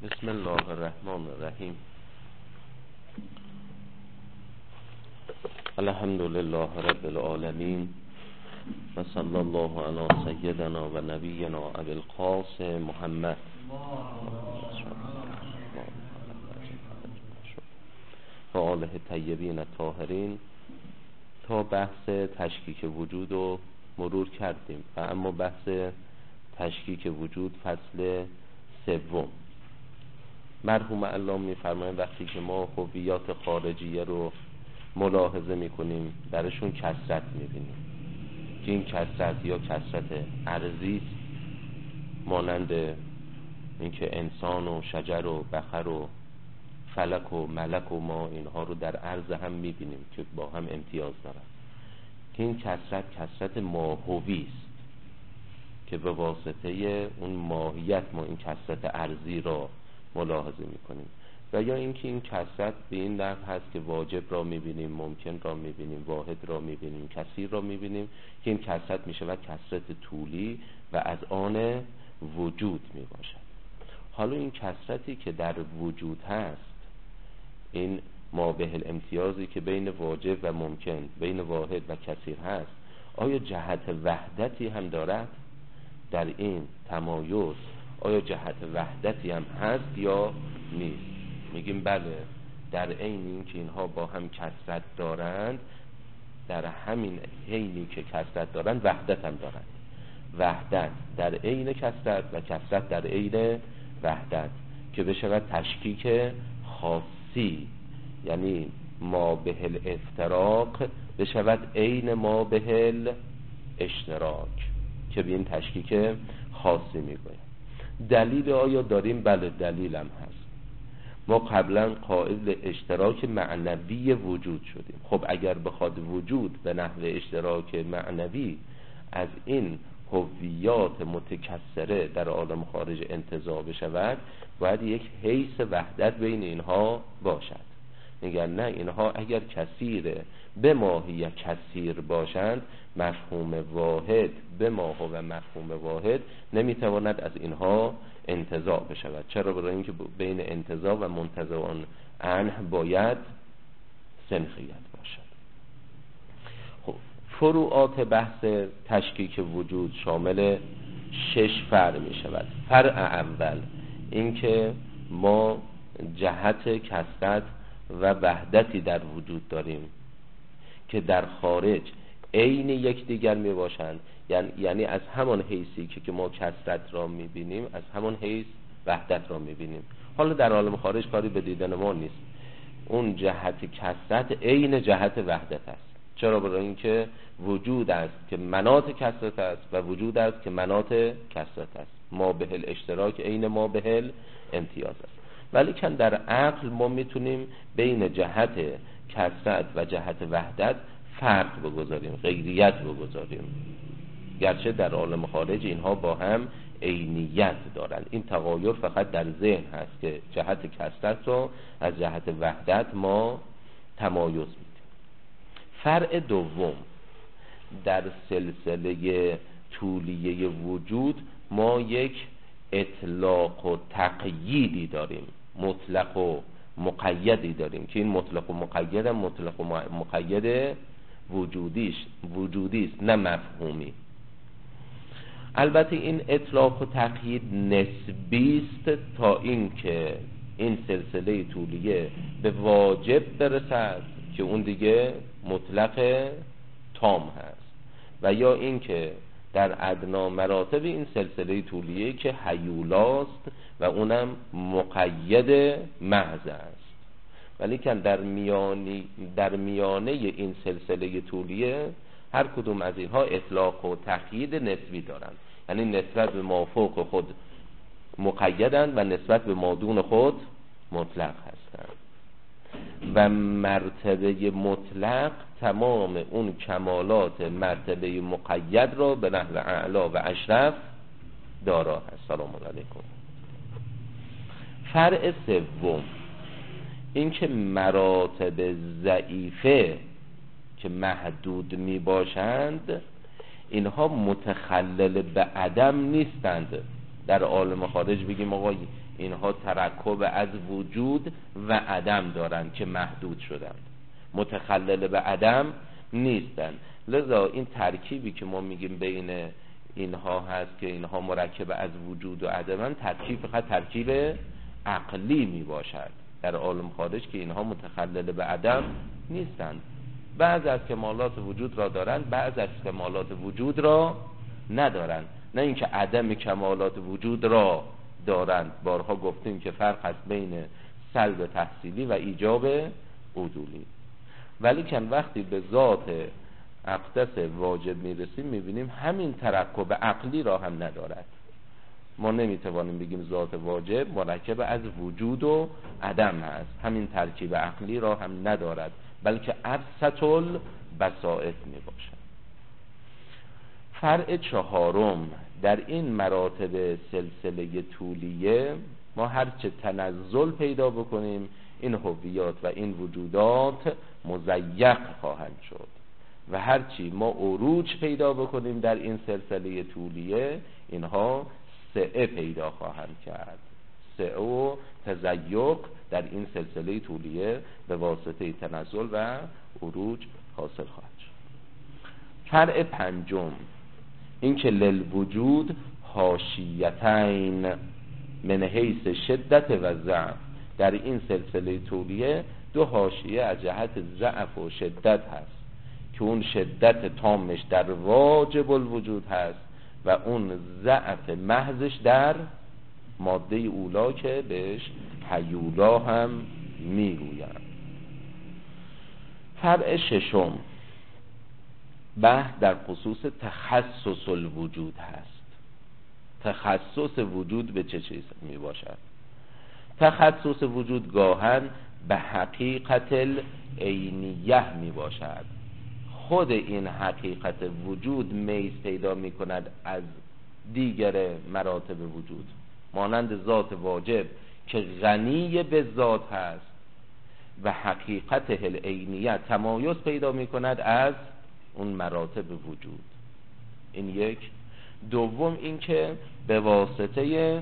بسم الله الرحمن الرحیم. الحمد لله رب العالمین و صلی الله علی سیدنا و نبینا ابی القاسم محمد و آله طیبین الطاهرین. تا بحث تشکیک وجود رو مرور کردیم و اما بحث تشکیک وجود فصل سوم. مرحوم علامه می‌فرمایند وقتی که ما هویات خارجیه رو ملاحظه می‌کنیم درشون کثرت می‌بینیم که این کثرت یا کثرت ارضی است، مانند اینکه انسان و شجر و بخر و فلک و ملک و ما اینها رو در عرض هم می‌بینیم که با هم امتیاز دارن، که این کثرت ماهوی است که به واسطه اون ماهیت ما این کثرت ارضی را ملاحظه میکنیم. و یا اینکه این کثرت به این نحو هست که واجب را میبینیم، ممکن را میبینیم، واحد را میبینیم، کثیر را میبینیم، که این کثرت میشود کثرت طولی و از آن وجود میباشد. حالا این کثرتی که در وجود هست، این مابه الامتیازی که بین واجب و ممکن، بین واحد و کثیر هست، آیا جهت وحدتی هم دارد؟ در این تمایز آیا جهت وحدتی هم هست یا نیست؟ میگیم بله، در عین این که اینها با هم کثرت دارند، در همین عینی که کثرت دارند وحدت هم دارند. وحدت در عین کثرت و کثرت در عین وحدت، که بشود تشکیک خاصی، یعنی ما به الافتراق بشود عین ما به الاشتراک، که به این تشکیک خاصی میگویم. دلیل آیا داریم؟ بله، دلیل هم هست. ما قبلا قائل اشتراک معنوی وجود شدیم. خب اگر بخواد وجود به نحو اشتراک معنوی از این هویات متکثره در عالم خارج انتزاع بشود، باید یک حیث وحدت بین اینها باشد. میگن نه، اینها اگر کثیره به ماهی کثیر باشند، مفهوم واحد به ماهو و مفهوم واحد نمیتواند از اینها انتزاع بشود. چرا؟ برای اینکه بین انتزاع و منتزع عنه باید سنخیت باشد. خب فروعات بحث تشکیک وجود شامل 6 فرع می شود. فرع اول اینکه ما جهت کثرت و وحدتی در وجود داریم که در خارج عین یکدیگر می باشند، یعنی از همان حیثی که ما کثرت را می بینیم، از همان حیث وحدت را می بینیم. حالا در عالم خارج کاری به دیدن ما نیست، اون جهت کثرت عین جهت وحدت است. چرا؟ برای اینکه وجود است که مناط کثرت است و وجود است که مناط کثرت است. ما به الاشتراک عین ما به الامتیاز است. ولی که در عقل ما میتونیم بین جهت کثرت و جهت وحدت فرق بگذاریم، غیریت بگذاریم، گرچه در عالم خارج اینها با هم عینیت دارند. این تغایر فقط در ذهن هست که جهت کثرت رو از جهت وحدت ما تمایز میدیم. فرع دوم، در سلسله طولیه وجود ما یک اطلاق و تقییدی داریم، مطلق و مقیدی داریم، که این مطلق و مقید هم مطلق و مقید وجودی است، نه مفهومی. البته این اطلاق و تقیید نسبی است تا این که این سلسله طولیه به واجب برسد که اون دیگه مطلق تام هست، و یا این که در ادنا مراتب این سلسله طولیه که هیولاست و اونم مقید محض است. ولی که در میانه این سلسله طولیه هر کدوم از اینها اطلاق و تقیید نسبی دارند، یعنی نسبت به ما فوق خود مقیدند و نسبت به ما دون خود مطلق هستند. و مرتبه مطلق تمام اون کمالات مرتبه مقید را به نحو اعلا و اشرف دارا هست. سلام علیکم. فرع سوم این که مراتب ضعیفه که محدود می باشند، اینها متخلل به عدم نیستند، در عالم خارج بگیم آقا اینها ترکب از وجود و عدم دارن که محدود شدن، متخلل به عدم نیستن. لذا این ترکیبی که ما میگیم بین اینها هست که اینها مرکب از وجود و عدم، ترکیب فقط ترکیب عقلی می باشد در عالم خارج، که اینها متخلل به عدم نیستند. بعض از کمالات وجود را دارند، بعض از کمالات وجود را ندارند، نه اینکه عدم کمالات وجود را دارند. بارها گفتیم که فرق است بین سلب تحصیلی و ایجاب عدولی. ولی که وقتی به ذات اقدس واجب میرسیم میبینیم همین ترکب عقلی را هم ندارد. ما نمیتوانیم بگیم ذات واجب مرکب از وجود و عدم هست، همین ترکیب عقلی را هم ندارد، بلکه ابسط البساطت میباشد. فرع چهارم، در این مراتب سلسله طولیه ما هرچه تنزل پیدا بکنیم این هویات و این وجودات مضیق خواهند شد و هرچی ما عروج پیدا بکنیم در این سلسله طولیه اینها سعه پیدا خواهند کرد. سعه و تضیق در این سلسله طولیه به واسطه تنزل و عروج حاصل خواهد شد. فرع پنجم، این که للوجود حاشیتین من حیث شدت و ضعف، در این سلسله طولیه دو حاشیه از جهت ضعف و شدت هست که اون شدت تامش در واجب الوجود هست و اون ضعف محضش در ماده اولا که بهش هیولا هم میگویند. فرع ششم، بحث در خصوص تخصص الوجود هست. تخصص وجود به چه چیز می باشد؟ تخصص وجود گاهن به حقیقت العینیه می باشد. خود این حقیقت وجود میز پیدا می کند از دیگر مراتب وجود، مانند ذات واجب که غنی به ذات هست و حقیقت العینیه تمایز پیدا می کند از اون مراتب وجود. این یک. دوم این که به واسطه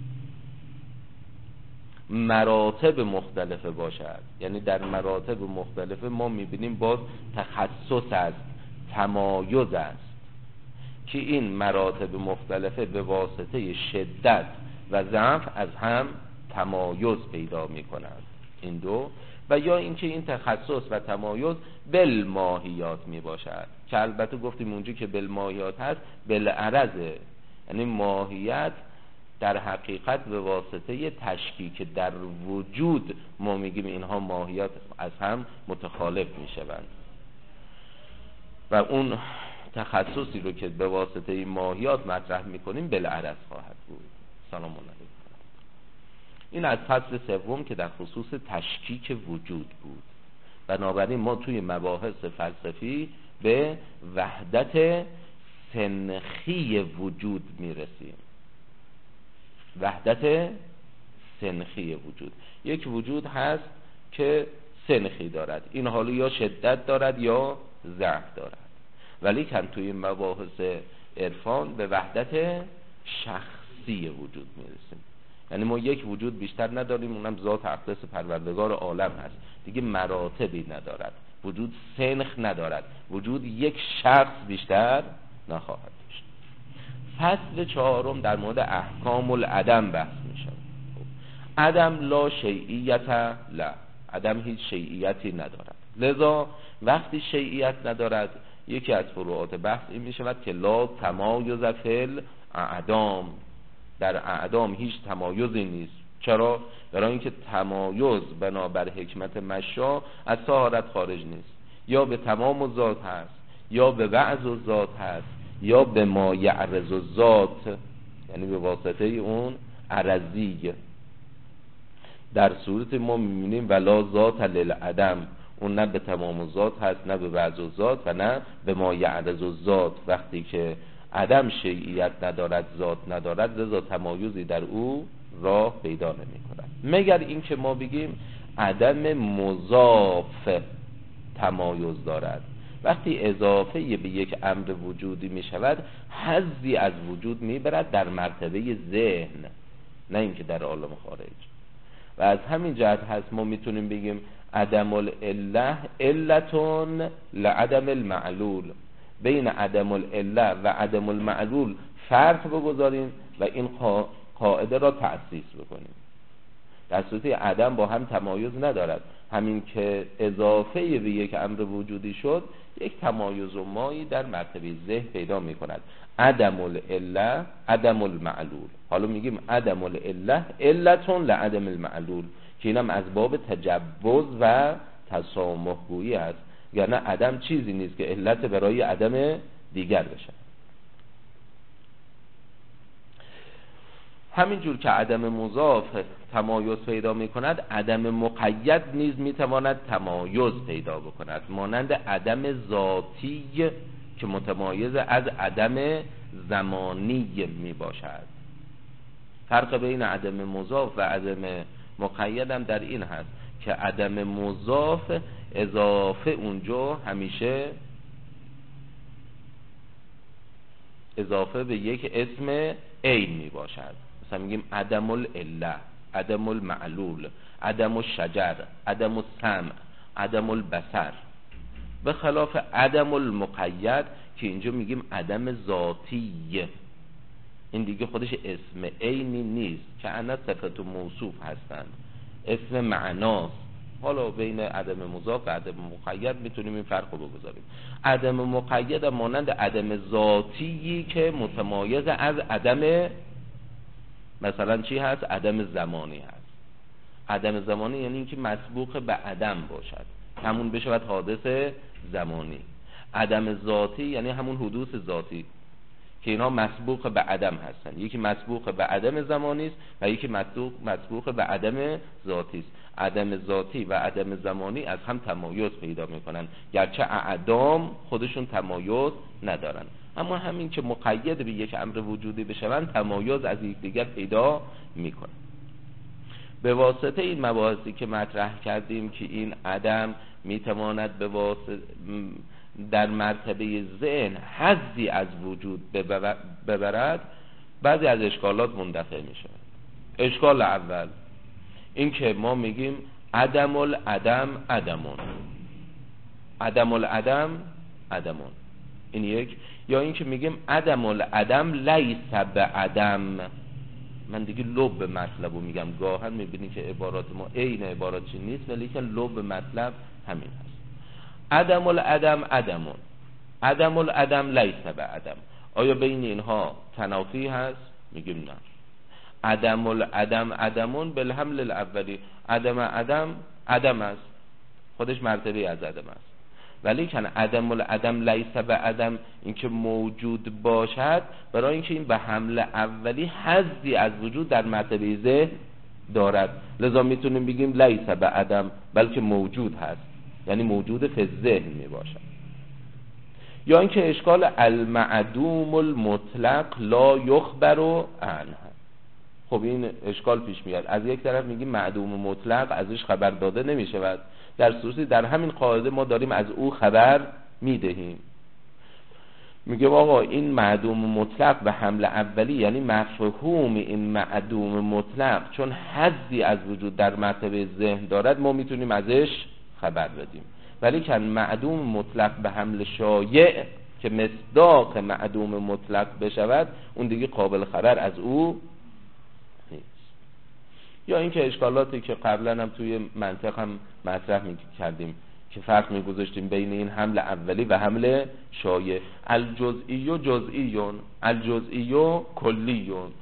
مراتب مختلفه باشد، یعنی در مراتب مختلفه ما میبینیم باز تخصص است، تمایز است که این مراتب مختلفه به واسطه شدت و ضعف از هم تمایز پیدا میکنند. این دو. و یا اینکه این تخصص و تمایز بالماهیات می باشد که البته گفتیم اونجا که بالماهیات هست بالعرضه، یعنی ماهیت در حقیقت به واسطه تشکیک در وجود ما میگیم اینها ماهیات از هم متخالف می شوند و اون تخصصی رو که به واسطه ماهیات مطرح میکنیم بالعرض خواهد بود. سلام علیکم. این از فصل سوم که در خصوص تشکیک وجود بود. بنابراین ما توی مباحث فلسفی به وحدت سنخی وجود میرسیم. وحدت سنخی وجود، یک وجود هست که سنخی دارد، این حالا یا شدت دارد یا ضعف دارد، ولی که توی مباحث عرفان به وحدت شخصی وجود میرسیم. یعنی ما یک وجود بیشتر نداریم، اونم ذات اقدس پروردگار عالم هست، دیگه مراتبی ندارد، وجود سنخ ندارد، وجود یک شخص بیشتر نخواهد داشت. فصل چهارم در مورد احکام العدم بحث میشه. عدم لا شیعیت لا، عدم هیچ شیعیتی ندارد، لذا وقتی شیعیت ندارد یکی از فروعات بحث این میشود که لا تمایز فی الاعدام، در اعدام هیچ تمایزی نیست. چرا؟ برای اینکه تمایز بنابر حکمت مشا از طهارت خارج نیست، یا به تمام الذات هست یا به بعض الذات هست یا به ما یعرض الذات، یعنی به واسطه اون عرضی. در صورت ما میبینیم ولا ذات للعدم، اون نه به تمام الذات هست نه به بعض الذات و نه به ما یعرض الذات. وقتی که عدم شیعیت ندارد، ذات ندارد، لذا تمایزی در او راه پیدا نمی کند، مگر این که ما بگیم عدم مضاف تمایز دارد. وقتی اضافه به یک امر وجودی می شود حظی از وجود می برد در مرتبه ذهن، نه اینکه در عالم خارج. و از همین جهت هست ما میتونیم بگیم عدم العله علتون لعدم المعلول، بین عدم العله و عدم المعلول فرق بگذاریم و این قاعده را تأسیس بکنیم. در صورتی عدم با هم تمایز ندارد، همین که اضافه به یک امر وجودی شد یک تمایز و مایی در مرتبه ذهن پیدا می کند. عدم العله عدم المعلول، حالا میگیم عدم العله علتون لعدم المعلول که اینم از باب تجوز و تسامح گویی است، یعنی عدم چیزی نیست که علت برای عدم دیگر بشه. همینجور که عدم مضاف تمایز پیدا می کند، عدم مقید نیز می تواند تمایز پیدا بکند، مانند عدم ذاتی که متمایز از عدم زمانی می باشد. فرق بین عدم مضاف و عدم مقید هم در این هست که عدم مضاف اضافه اونجا همیشه اضافه به یک اسم عین می باشد. مثلا میگیم عدم العله، عدم المعلول، عدم الشجر، عدم السمع، عدم البصر، به خلاف عدم المقید که اینجا میگیم عدم ذاتی. این دیگه خودش اسم عینی نیست که انا صفت و موصوف هستند، اسم معناست. حالا بین عدم مضاف و عدم مقید میتونیم این فرق رو بگذاریم. عدم مقید مانند عدم ذاتی که متمایز از عدم، مثلا چی هست؟ عدم زمانی هست. عدم زمانی یعنی اینکه مسبوق به عدم باشد، همون بشود حادث زمانی. عدم ذاتی یعنی همون حدوث ذاتی که اینا مسبوق به عدم هستن، یکی مسبوق به عدم زمانی است و یکی مسبوق به عدم ذاتی است. عدم ذاتی و عدم زمانی از هم تمایز پیدا میکنن، گرچه اعدام خودشون تمایز ندارن، اما همین که مقید به یک امر وجودی بشوند تمایز از یکدیگر پیدا میکنن. به واسطه این مباحثی که مطرح کردیم که این عدم میتواند به واسطه در مرتبه ذهن حظی از وجود ببرد، بعضی از اشکالات مندفع میشه. اشکال اول این که ما میگیم عدم العدم عدمون، عدم العدم عدمون، این یک. یا این که میگیم عدم العدم لیس به عدم. من دیگه لب مطلب رو میگم، گاهن میبینی که عبارات ما عین عبارات چی نیست ولی که لب مطلب همین هست. عدم العدم عدمون، عدم العدم لیس به عدم. آیا بین اینها تنافی هست؟ میگیم نه. عدم العدم عدمون بالحمل الاولی، عدم عدم عدم است، خودش مرتبه از عدم است، ولی که عدم العدم لیس به عدم اینکه موجود باشد، برای اینکه این به حمل اولی حظی از وجود در مرتبه ذهن دارد، لذا میتونیم بگیم لیس به عدم بلکه موجود هست، یعنی موجود فی الذهن می باشد. یا اینکه اشکال المعدوم المطلق لا یخبر عنه. خب این اشکال پیش میاد، از یک طرف میگیم معدوم مطلق ازش خبر داده نمیشود، در صورتی در همین قاعده ما داریم از او خبر میدهیم. میگیم آقا این معدوم مطلق به حمل اولی، یعنی مفهوم این معدوم مطلق چون حظی از وجود در مرتبه ذهن دارد ما میتونیم ازش خبر بدیم، ولی که معدوم مطلق به حمل شایع که مصداق معدوم مطلق بشود اون دیگه قابل خبر از او نیست. یا اینکه اشکالاتی که قبلا هم توی منطق هم مطرح کردیم که فرق میگذاشتیم بین این حمل اولی و حمل شایع. الجزئی و جزئیون، الجزئی و کلیون.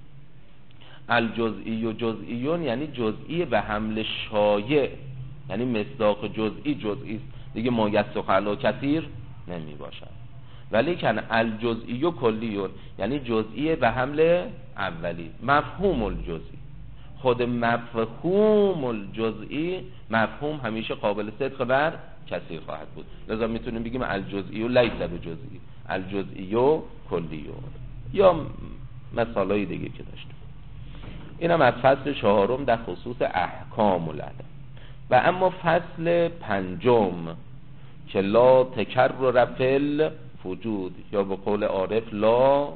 الجزئی و جزئیون یعنی جزئی به حمل شایع، یعنی مصداق جزئی جزئی دیگه ما یسخ علی کثیر نمی باشد. ولی کن الجزئی و کلیون یعنی جزئی به حمل اولی. مفهوم الجزئی، خود مفهوم الجزئی، مفهوم همیشه قابل صدق بر کثیر خواهد بود، لذا میتونیم بگیم الجزئی و لیس بجزئی، الجزئی و کلیون. یا مثالای دیگه که داشتیم. اینم از فصل 4 در خصوص احکام العدم. و اما فصل 5 که که لا تکرر فی وجود، یا به قول عارف لا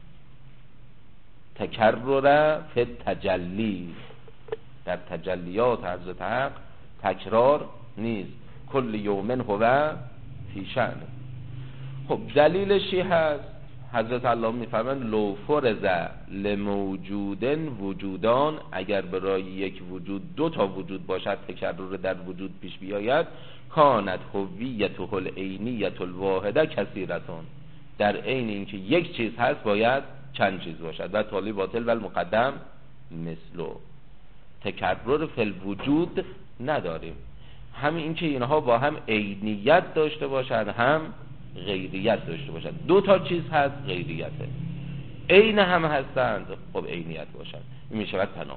تکرر فی تجلی، در تجلیات حضرت حق تکرار نیست، کل یوم هو فی شأن. خب دلیلش چی هست؟ حضرت الله میفرمایند لو فرض لموجود وجودان، اگر برای یک وجود دو تا وجود باشد تکرر در وجود پیش بیاید، کانت هویته العینیه الواحده کثیرتون، در عین اینکه یک چیز هست باید چند چیز باشد و تالی باطل و المقدم مثلو. تکرر فی الوجود نداریم، همین اینکه اینها با هم عینیت داشته باشند هم غیریت داشته باشند. دو تا چیز هست غیریته، عین هم هستند خب عینیت باشند، این میشود تناقض.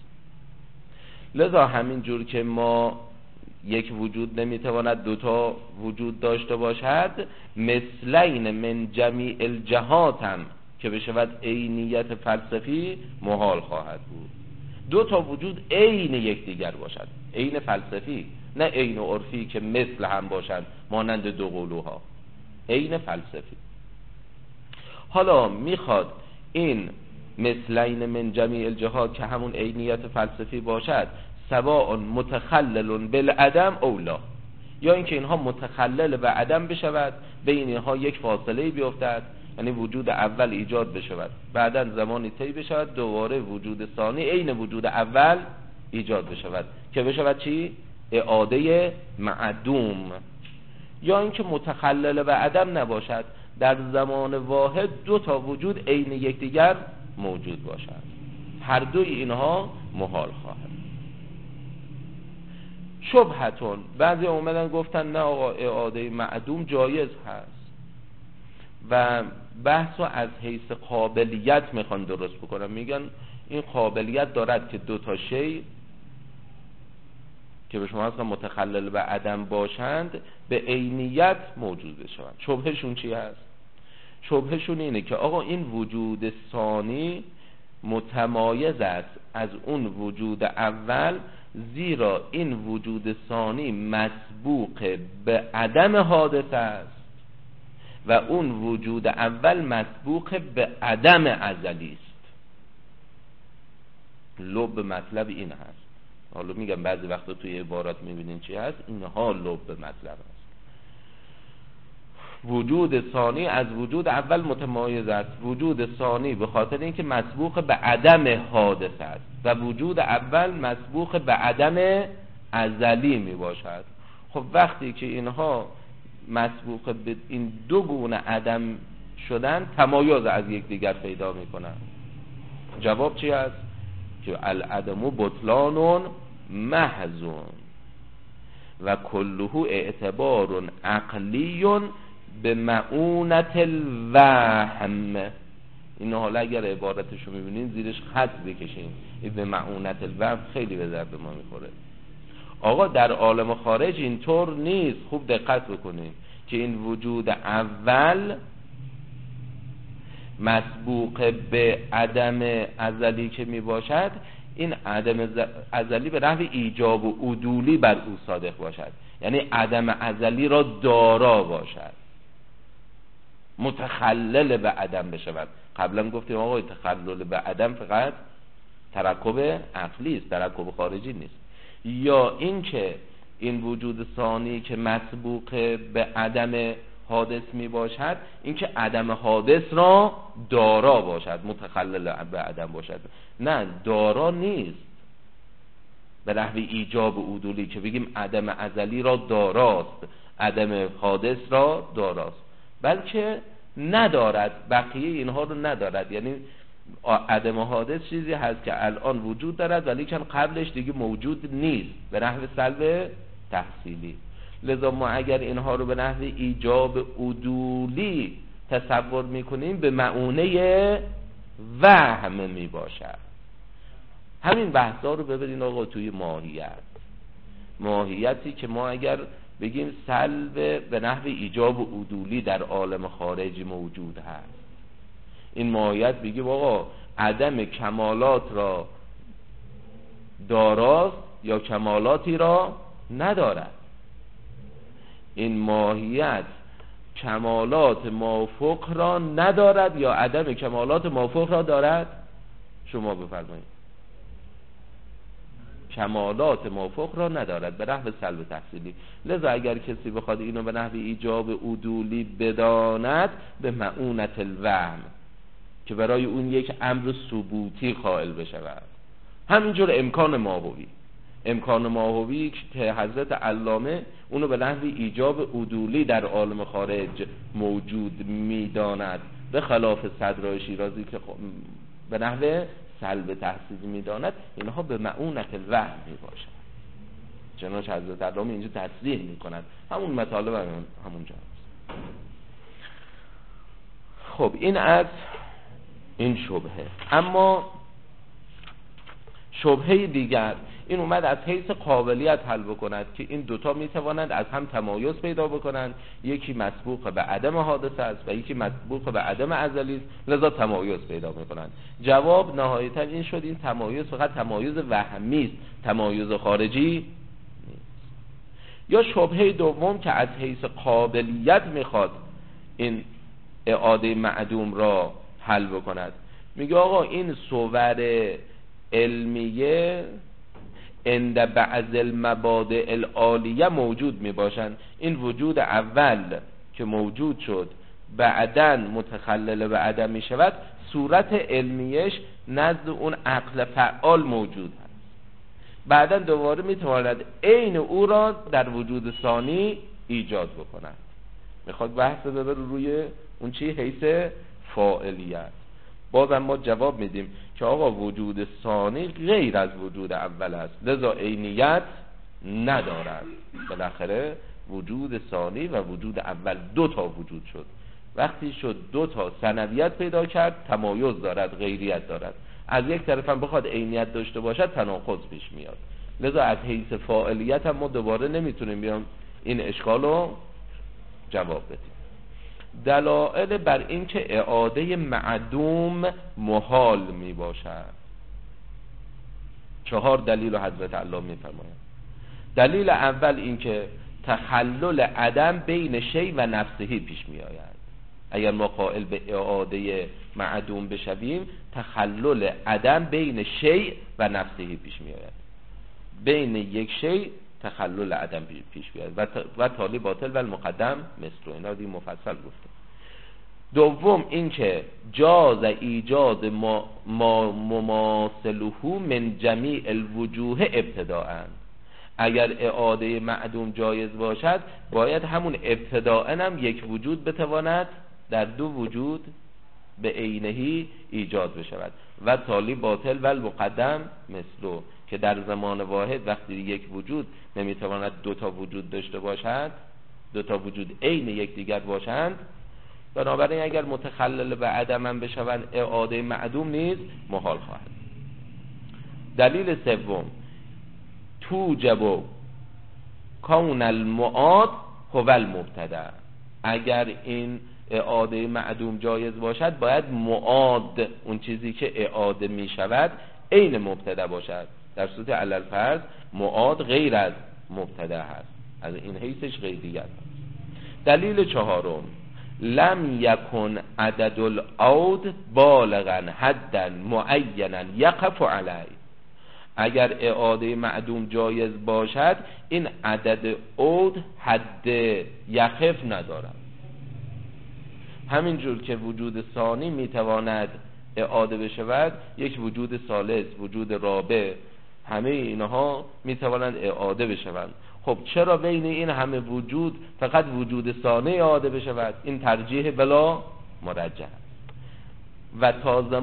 لذا همین جور که ما یک وجود نمیتواند دو تا وجود داشته باشد، مثلین من جمیع الجهات هم که بشود عینیت فلسفی محال خواهد بود. دو تا وجود عین یکدیگر باشد، عین فلسفی، نه عین عرفی که مثل هم باشد مانند دو قلوها، عین فلسفی. حالا میخواد این مثلین من جمیع الجهات که همون عینیت فلسفی باشد سواء متخلل بالعدم او لا، یا اینکه اینها متخلل به عدم بشود، بین اینها یک فاصله بیفتد، یعنی وجود اول ایجاد بشود بعداً زمانی طی بشود دوباره وجود ثانی عین وجود اول ایجاد بشود که بشود چی؟ اعاده معدوم. یا اینکه متخلل به عدم نباشد، در زمان واحد دو تا وجود عین یکدیگر موجود باشد، هر دوی اینها محال خواهد. شبهتون، بعضی اومدن گفتن نه آقا اعاده معدوم جایز هست و بحثو از حیث قابلیت میخوان درست بکنن، میگن این قابلیت دارد که دو تا شی که به شما اصلا متخلل به عدم باشند به عینیت موجود بشوند. شبهشون چی هست؟ شبهشون اینه که آقا این وجود ثانی متمایز است از اون وجود اول، زیرا این وجود ثانی مسبوق به عدم حادث است و اون وجود اول مسبوق به عدم ازلی است. لب مطلب این هست. حالا میگم بعضی وقتا توی عبارات میبینین چی هست، اینها لب مطلب هست. وجود ثانی از وجود اول متمایز است، وجود ثانی به خاطر اینکه مسبوق به عدم حادث است و وجود اول مسبوق به عدم ازلی می باشد. خب وقتی که اینها مسبوق به این دو گونه عدم شدن، تمایز از یکدیگر پیدا می کنن. جواب چی است؟ که العدم بطلان محضون و کله اعتبار عقلی به معونت الوهم. اینو حالا اگر عبارتشو میبینین زیرش خط بکشین، این به معونت الوهم خیلی به درد ما میخوره. آقا در عالم خارج اینطور نیست، خوب دقت بکنین که این وجود اول مسبوق به عدم ازلی که میباشد، این عدم ازلی به نحو ایجاب و عدولی بر او صادق باشد، یعنی عدم ازلی را دارا باشد، متخلل به عدم بشود. قبلا گفتیم آقا تخلل به عدم فقط ترکب عقلی است، ترکب خارجی نیست. یا اینکه این وجود ثانی که مسبوق به عدم حادث می باشد، اینکه عدم حادث را دارا باشد، متخلل به عدم باشد. نه، دارا نیست به نحو ایجاب و عدولی که بگیم عدم ازلی را داراست، عدم حادث را داراست، بلکه ندارد، بقیه اینها رو ندارد. یعنی عدم حادث چیزی هست که الان وجود دارد ولی که قبلش دیگه موجود نیست، به نحو سلب تحصیلی. لذا ما اگر اینها رو به نحو ایجاب عدولی تصور میکنیم به معونه وهم میباشد. همین بحثا رو ببرین آقا توی ماهیتی که ما اگر بگیم سلب به نحو ایجاب و عدولی در عالم خارجی موجود هست، این ماهیت بگیم آقا عدم کمالات را داراست یا کمالاتی را ندارد. این ماهیت کمالات مافوق را ندارد یا عدم کمالات مافوق را دارد؟ شما بفرمایید. کمالات مافوق را ندارد به نحو سلب تحصیلی. لذا اگر کسی بخواد اینو به نحو ایجاب عدولی بداند به مؤونة الوهم که برای اون یک امر ثبوتی قائل بشود. همینجور امکان ماهوی که حضرت علامه اونو به نحو ایجاب عدولی در عالم خارج موجود میداند، به خلاف صدرای شیرازی که به نحو سلب تحصیلی میداند. اینها به مؤونة الوهم میباشد. چنانچه حضرت علامه اینجا تصریح میکند همون مطالب همونجا هست. خب این از این شبهه. اما شبهه دیگر این اومد از حیث قابلیت حل بکند که این دوتا میتوانند از هم تمایز پیدا بکنند. یکی مسبوق به عدم حادثه است و یکی مسبوق به عدم ازلی است، لذا تمایز پیدا میکنند. جواب نهایتا این شد این تمایز فقط تمایز وهمی است، تمایز خارجی نیست. یا شبهه دوم که از حیث قابلیت میخواد این اعاده معدوم را حل بکند، میگه آقا این صور علمیه عند بعض المبادئ العالیه موجود می باشند. این وجود اول که موجود شد بعداً متخلل به عدم می شود، صورت علمیش نزد اون عقل فعال موجود هست. بعداً دوباره می تواند عین او را در وجود ثانی ایجاد بکند. میخواد بحث ببر روی اون چی حیث فاعلیت. بازم ما جواب میدیم که آقا وجود ثانی غیر از وجود اول است، لذا عینیت ندارد. بالاخره وجود ثانی و وجود اول دو تا وجود شد. وقتی شد دو تا ثنویت پیدا کرد، تمایز دارد، غیریت دارد. از یک طرف هم بخواد عینیت داشته باشد، تناقض پیش میاد. لذا از حیث فاعلیت هم ما دوباره نمیتونیم بیام این اشکال رو جواب بدیم. دلائل بر این که اعاده معدوم محال می باشد 4 دلیل حضرت علامه می فرماید. دلیل اول این که تخلل عدم بین شیء و نفسه پیش می آید. اگر ما قائل به اعاده معدوم بشویم، تخلل عدم بین شیء و نفسه پیش می آید. بین یک شیء تخلل عدم پیش بیاد و تالی باطل و المقدم مثل اینا دی مفصل گفته. دوم این که جاز ایجاد ما مماثله من جمیع الوجوه ابتداءً. اگر اعاده معدوم جایز باشد، باید همون ابتداءً هم یک وجود بتواند در دو وجود به عینهی ایجاد بشود و تالی باطل و المقدم مثلو، که در زمان واحد وقتی یک وجود نمیتواند دو تا وجود داشته باشد، دو تا وجود عین یکدیگر باشند، بنابراین اگر متخلل به عدم هم بشوند، اعاده معدوم نیز محال خواهد. دلیل سوم توجب کون المعاد هو المبتدا. اگر این اعاده معدوم جایز باشد، باید معاد، اون چیزی که اعاده می شود، عین مبتدا باشد. در صورت علل فرض معاد غیر از مبتدا هست، از این حیثش غیریت هست. دلیل چهارم لم یکن عدد العود بالغا حدا معینا یقف علیه. اگر اعاده معدوم جایز باشد، این عدد عود حد یقف ندارد. همینجور که وجود ثانی میتواند اعاده بشود، یک وجود ثالث، وجود رابع، همه اینها میتوانند اعاده بشوند. خب چرا بین این همه وجود فقط وجود ثانی اعاده بشود؟ این ترجیح بلا مرجح است. و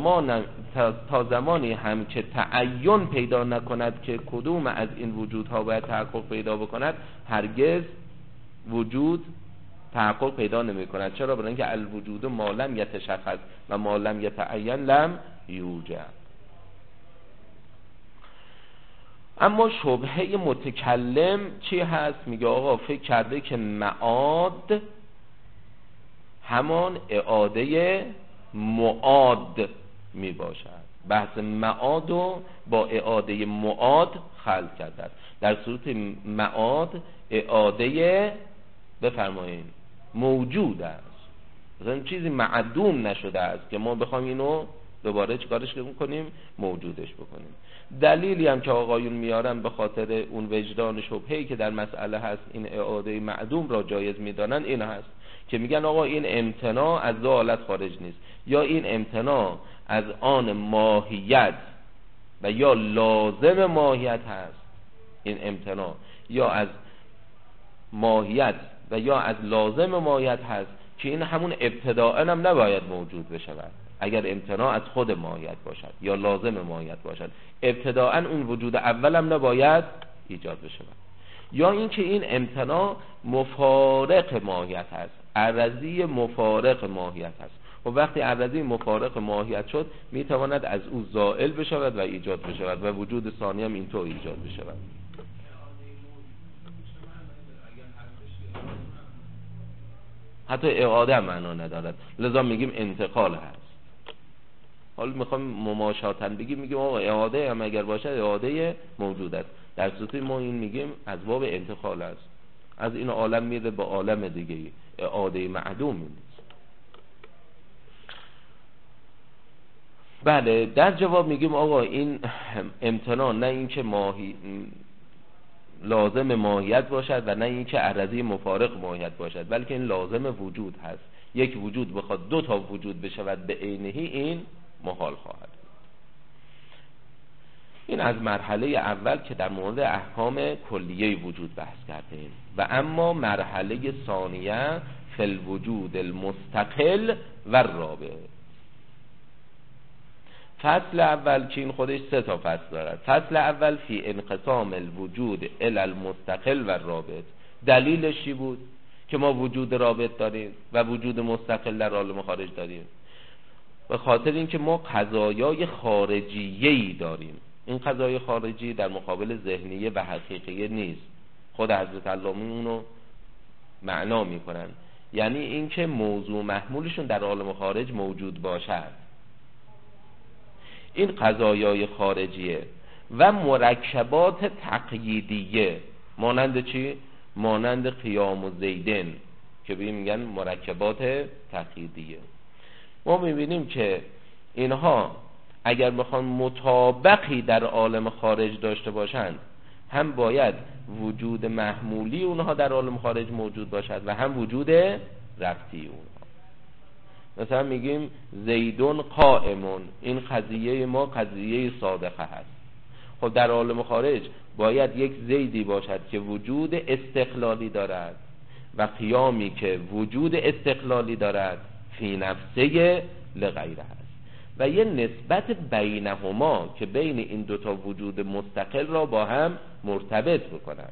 تا زمانی هم که تعین پیدا نکند که کدوم از این وجودها باید تحقق پیدا بکند، هرگز وجود تحقق پیدا نمی کند. چرا؟ برای اینکه الوجود ما لم یتشخص و ما لم یتعین لم یوجد. اما شبهه متکلم چی هست؟ میگه آقا فکر کرده که معاد همان اعاده معاد می باشد. بحث معاد رو با اعاده معاد خلط کرده. در صورت معاد اعاده بفرمایید موجود است، مثلا چیزی معدوم نشده است که ما بخوایم اینو دوباره چیکارش کنیم، موجودش بکنیم. دلیلی هم که آقایون میارن به خاطر اون وجدان شبهه‌ای که در مسئله هست این اعاده معدوم را جایز میدانن این هست که میگن آقا این امتناع از دو حالت خارج نیست، یا این امتناع از آن ماهیت و یا لازم ماهیت هست، این امتناع یا از ماهیت و یا از لازم ماهیت هست که این همون ابتداءً هم نباید موجود بشود. اگر امتناع از خود ماهیت باشد یا لازم ماهیت باشد، ابتداءً اون وجود اول هم نباید ایجاد بشود. یا اینکه این امتناع مفارق ماهیت هست، عرضی مفارق ماهیت هست، و وقتی عرضی مفارق ماهیت شد میتواند از او زائل بشود و ایجاد بشود و وجود ثانی هم اینطور ایجاد بشود. حتی اعاده هم معنا ندارد، لذا میگیم انتقال هست. حالا میخوام مماشاتن میگیم آقا اعاده هم اگر باشد اعاده موجود است، در صورتی ما این میگیم از باب انتقال است، از این عالم میره به عالم دیگه، اعاده معدوم نیست. بله، در جواب میگیم آقا این امتناع نه اینکه لازم ماهیت باشد و نه اینکه عرضی مفارق ماهیت باشد، بلکه این لازم وجود هست. یک وجود بخواد دو تا وجود بشود به عینهی، این محال خواهد. این از مرحله اول که در مورد احکام کلیه وجود بحث کردیم. و اما مرحله ثانیه فی الوجود المستقل و الرابط. فصل اول که این خودش 3 تا فصل دارد. فصل اول فی انقسام الوجود الی المستقل و الرابط. دلیلش چی بود؟ که ما وجود رابط داریم و وجود مستقل در عالم خارج داریم. به خاطر اینکه ما قضایای خارجیه‌ای داریم. این قضایای خارجی در مقابل ذهنیه و حقیقیه نیست. خود حضرت علامه اونو معنا میکنن، یعنی اینکه موضوع محمولشون در عالم خارج موجود باشد. این قضایای خارجیه و مرکبات تقییدیه، مانند چی؟ مانند قیام و زیدن که میگن مرکبات تقییدیه. ما میبینیم که اینها اگر بخوان مطابقی در عالم خارج داشته باشند، هم باید وجود محمولی اونها در عالم خارج موجود باشد و هم وجود ربطی اونها. مثلا میگیم زیدون قائمون، این قضیه ما قضیه صادقه هست. خب در عالم خارج باید یک زیدی باشد که وجود استقلالی دارد و قیامی که وجود استقلالی دارد فی نفسه لغیره هست و یه نسبت بینهما که بین این دوتا وجود مستقل را با هم مرتبط بکنند.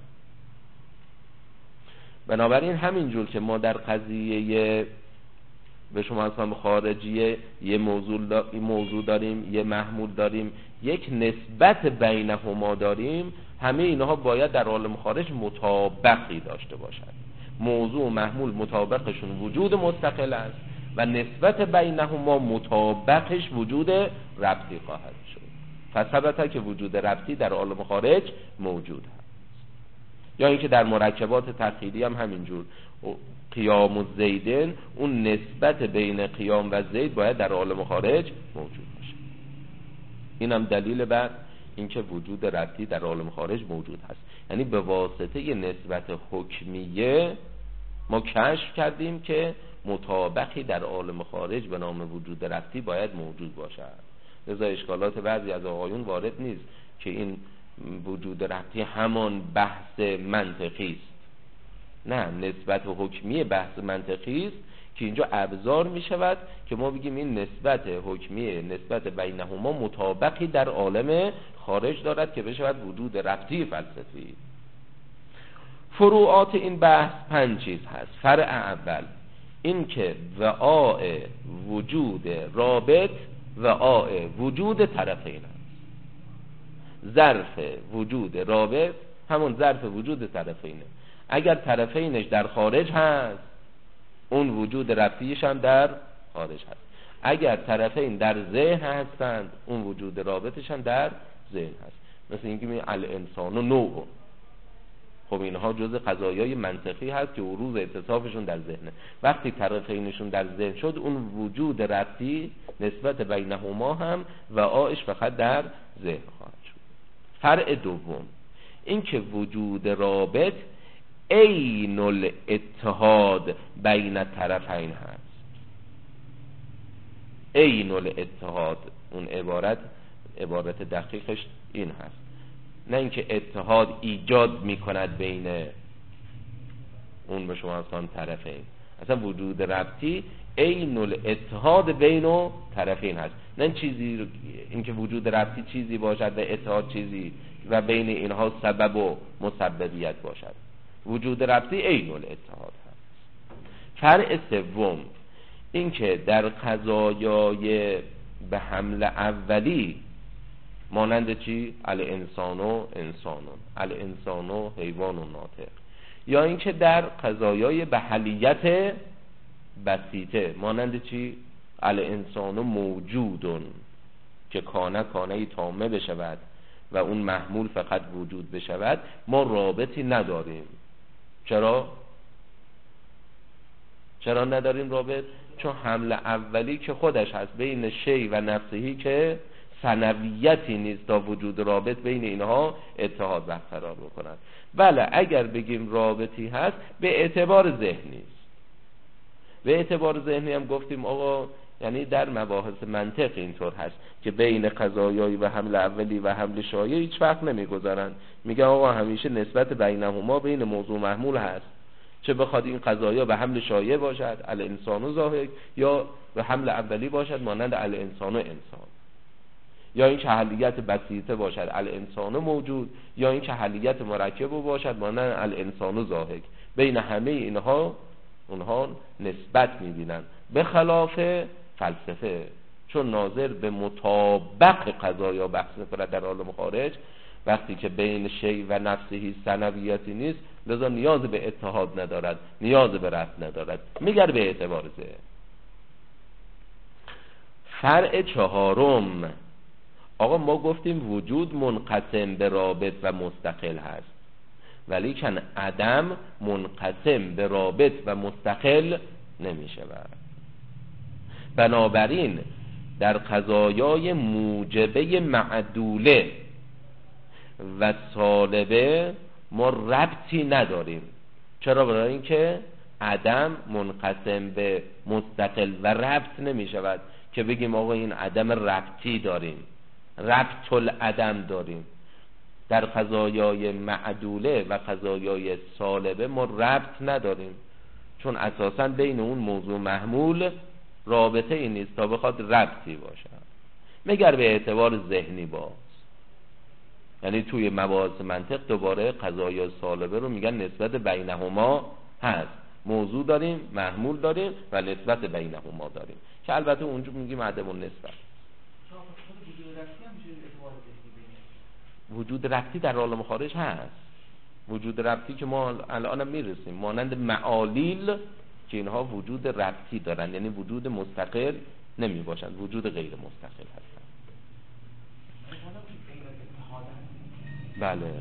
بنابراین همینجور که ما در قضیه به شما اصلا خارجیه یه موضوع داریم، یه محمول داریم، یک نسبت بینهما داریم، همه اینها باید در عالم خارج مطابقی داشته باشند. موضوع و محمول مطابقشون وجود مستقل است و نسبت بینهما مطابقش وجود ربطی خواهد شد. فثبت که وجود ربطی در عالم خارج موجود هست. یا اینکه در مرکبات تقییدی هم همینجور، قیام و زیدن، اون نسبت بین قیام و زید باید در عالم خارج موجود باشه. این هم دلیل بر اینکه وجود ربطی در عالم خارج موجود هست. یعنی به واسطه نسبت حکمیه ما کشف کردیم که مطابقی در عالم خارج به نام وجود ربطی باید موجود باشد. لذا اشکالات بعضی از آقایون وارد نیست که این وجود ربطی همان بحث منطقی است. نه، نسبت حکمی بحث منطقی است که اینجا ابزار می شود که ما بگیم این نسبت حکمی، نسبت بینهما مطابقی در عالم خارج دارد که بشود وجود ربطی فلسفی. فروعات این بحث 5 چیز هست. فرع اول این که وعاء وجود رابط وعاء وجود طرفین است. ظرف وجود رابط همون ظرف وجود طرفینه. اگر طرفینش در خارج هست، اون وجود ربطیش هم در خارج هست. اگر طرفین در ذهن هستند، اون وجود رابطش هم در ذهن هست. مثل اینکه می الانسان و نوع، خب اینها جزء قضایای منطقی هست که عروض اتصافشون در ذهنه. وقتی طرفینشون در ذهن شد، اون وجود ربطی نسبت بینهما هم و آش فقط در ذهن خواهد شد. فرع دوم این که وجود رابط عین الاتحاد بین طرفین هست. عین الاتحاد، اون عبارت دقیقش این هست، نه اینکه اتحاد ایجاد میکند بین اون به شما اصلا طرفین. اصلا وجود ربطی عین الاتحاد بین طرفین هست، نه چیزی اینکه وجود ربطی چیزی باشد و اتحاد چیزی و بین اینها سبب و مسببیت باشد. وجود ربطی عین الاتحاد هست. فرع سوم این که در قضایای به حمل اولی مانند چی؟ الانسان و انسانون، الانسان و حیوان و ناطق، یا اینکه در قضایای بحلیت بسیطه مانند چی؟ الانسان و موجودون، که کانه تامه بشود و اون محمول فقط وجود بشود، ما رابطی نداریم. چرا نداریم رابط؟ چون حمل اولی که خودش هست بین شی و نفسهی که ثنویتی نیست تا وجود رابط بین اینها اتحاد برقرار بکنند. بله اگر بگیم رابطی هست به اعتبار ذهنی است. به اعتبار ذهنی هم گفتیم آقا، یعنی در مباحث منطق اینطور هست که بین قضایایی و حمل اولی و حمل شایع هیچ فرق نمیگذارن. میگن آقا همیشه نسبت بینهما بین موضوع محمول هست، چه بخواد این قضایا به حمل شایع باشد الانسان و ضاحک، یا به حمل اولی باشد مانند الانسان و انسان، یا این که حلیت بسیطه باشد الانسان و موجود، یا این که حلیت مرکب باشد مانند الانسان و ضاحک. بین همه اینها اونها نسبت میبینن، به خلاف فلسفه چون ناظر به مطابق قضایا بحث می‌کند در عالم خارج، وقتی که بین شی و نفسهی ثنویتی نیست، لذا نیاز به اتحاد ندارد، نیاز به ربط ندارد، میگر به اعتبار ذهن. فرع چهارم، آقا ما گفتیم وجود منقسم به رابط و مستقل هست، ولی کن عدم منقسم به رابط و مستقل نمی شود. بنابراین در قضایای موجبه معدوله و سالبه ما ربطی نداریم. چرا؟ برای اینکه عدم منقسم به مستقل و ربط نمی شود که بگیم آقا این عدم ربطی داریم، ربط العدم داریم. در قضایای معدوله و قضایای سالبه ما ربط نداریم، چون اساساً بین اون موضوع محمول رابطه ای نیست تا بخواد ربطی باشه، مگر به اعتبار ذهنی باز. یعنی توی مباحث منطق دوباره قضایای سالبه رو میگن نسبت بینهما هست، موضوع داریم، محمول داریم و نسبت بینهما داریم، که البته اونجا میگیم عدم النسبت. وجود ربطی در عالم خارج هست، وجود ربطی که ما الان میرسیم، مانند معالیل که اینها وجود ربطی دارن، یعنی وجود مستقل نمی باشند، وجود غیر مستقل هستند. بله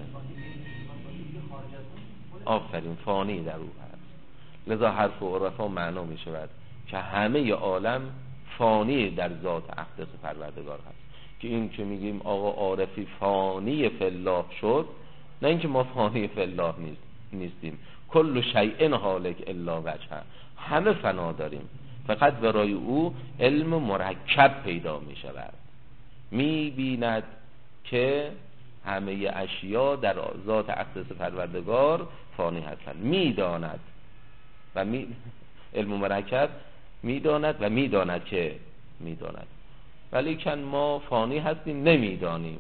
آفرین، فانی در او هست. لذا حرف عرفا معنا می شود که همه عالم فانی در ذات اقدس پروردگار هست. که این که میگیم آقا عارفی فانی فی الله شد، نه اینکه ما فانی فی الله نیستیم، کل شیء هالک الا وجهه، همه فنا داریم، فقط برای او علم مرکب پیدا می شود، می بیند که همه اشیا در ذات اقدس پروردگار فانی هستند، می داند و علم مرکب می داند و می داند که می داند، ولی کن ما فانی هستیم، نمیدانیم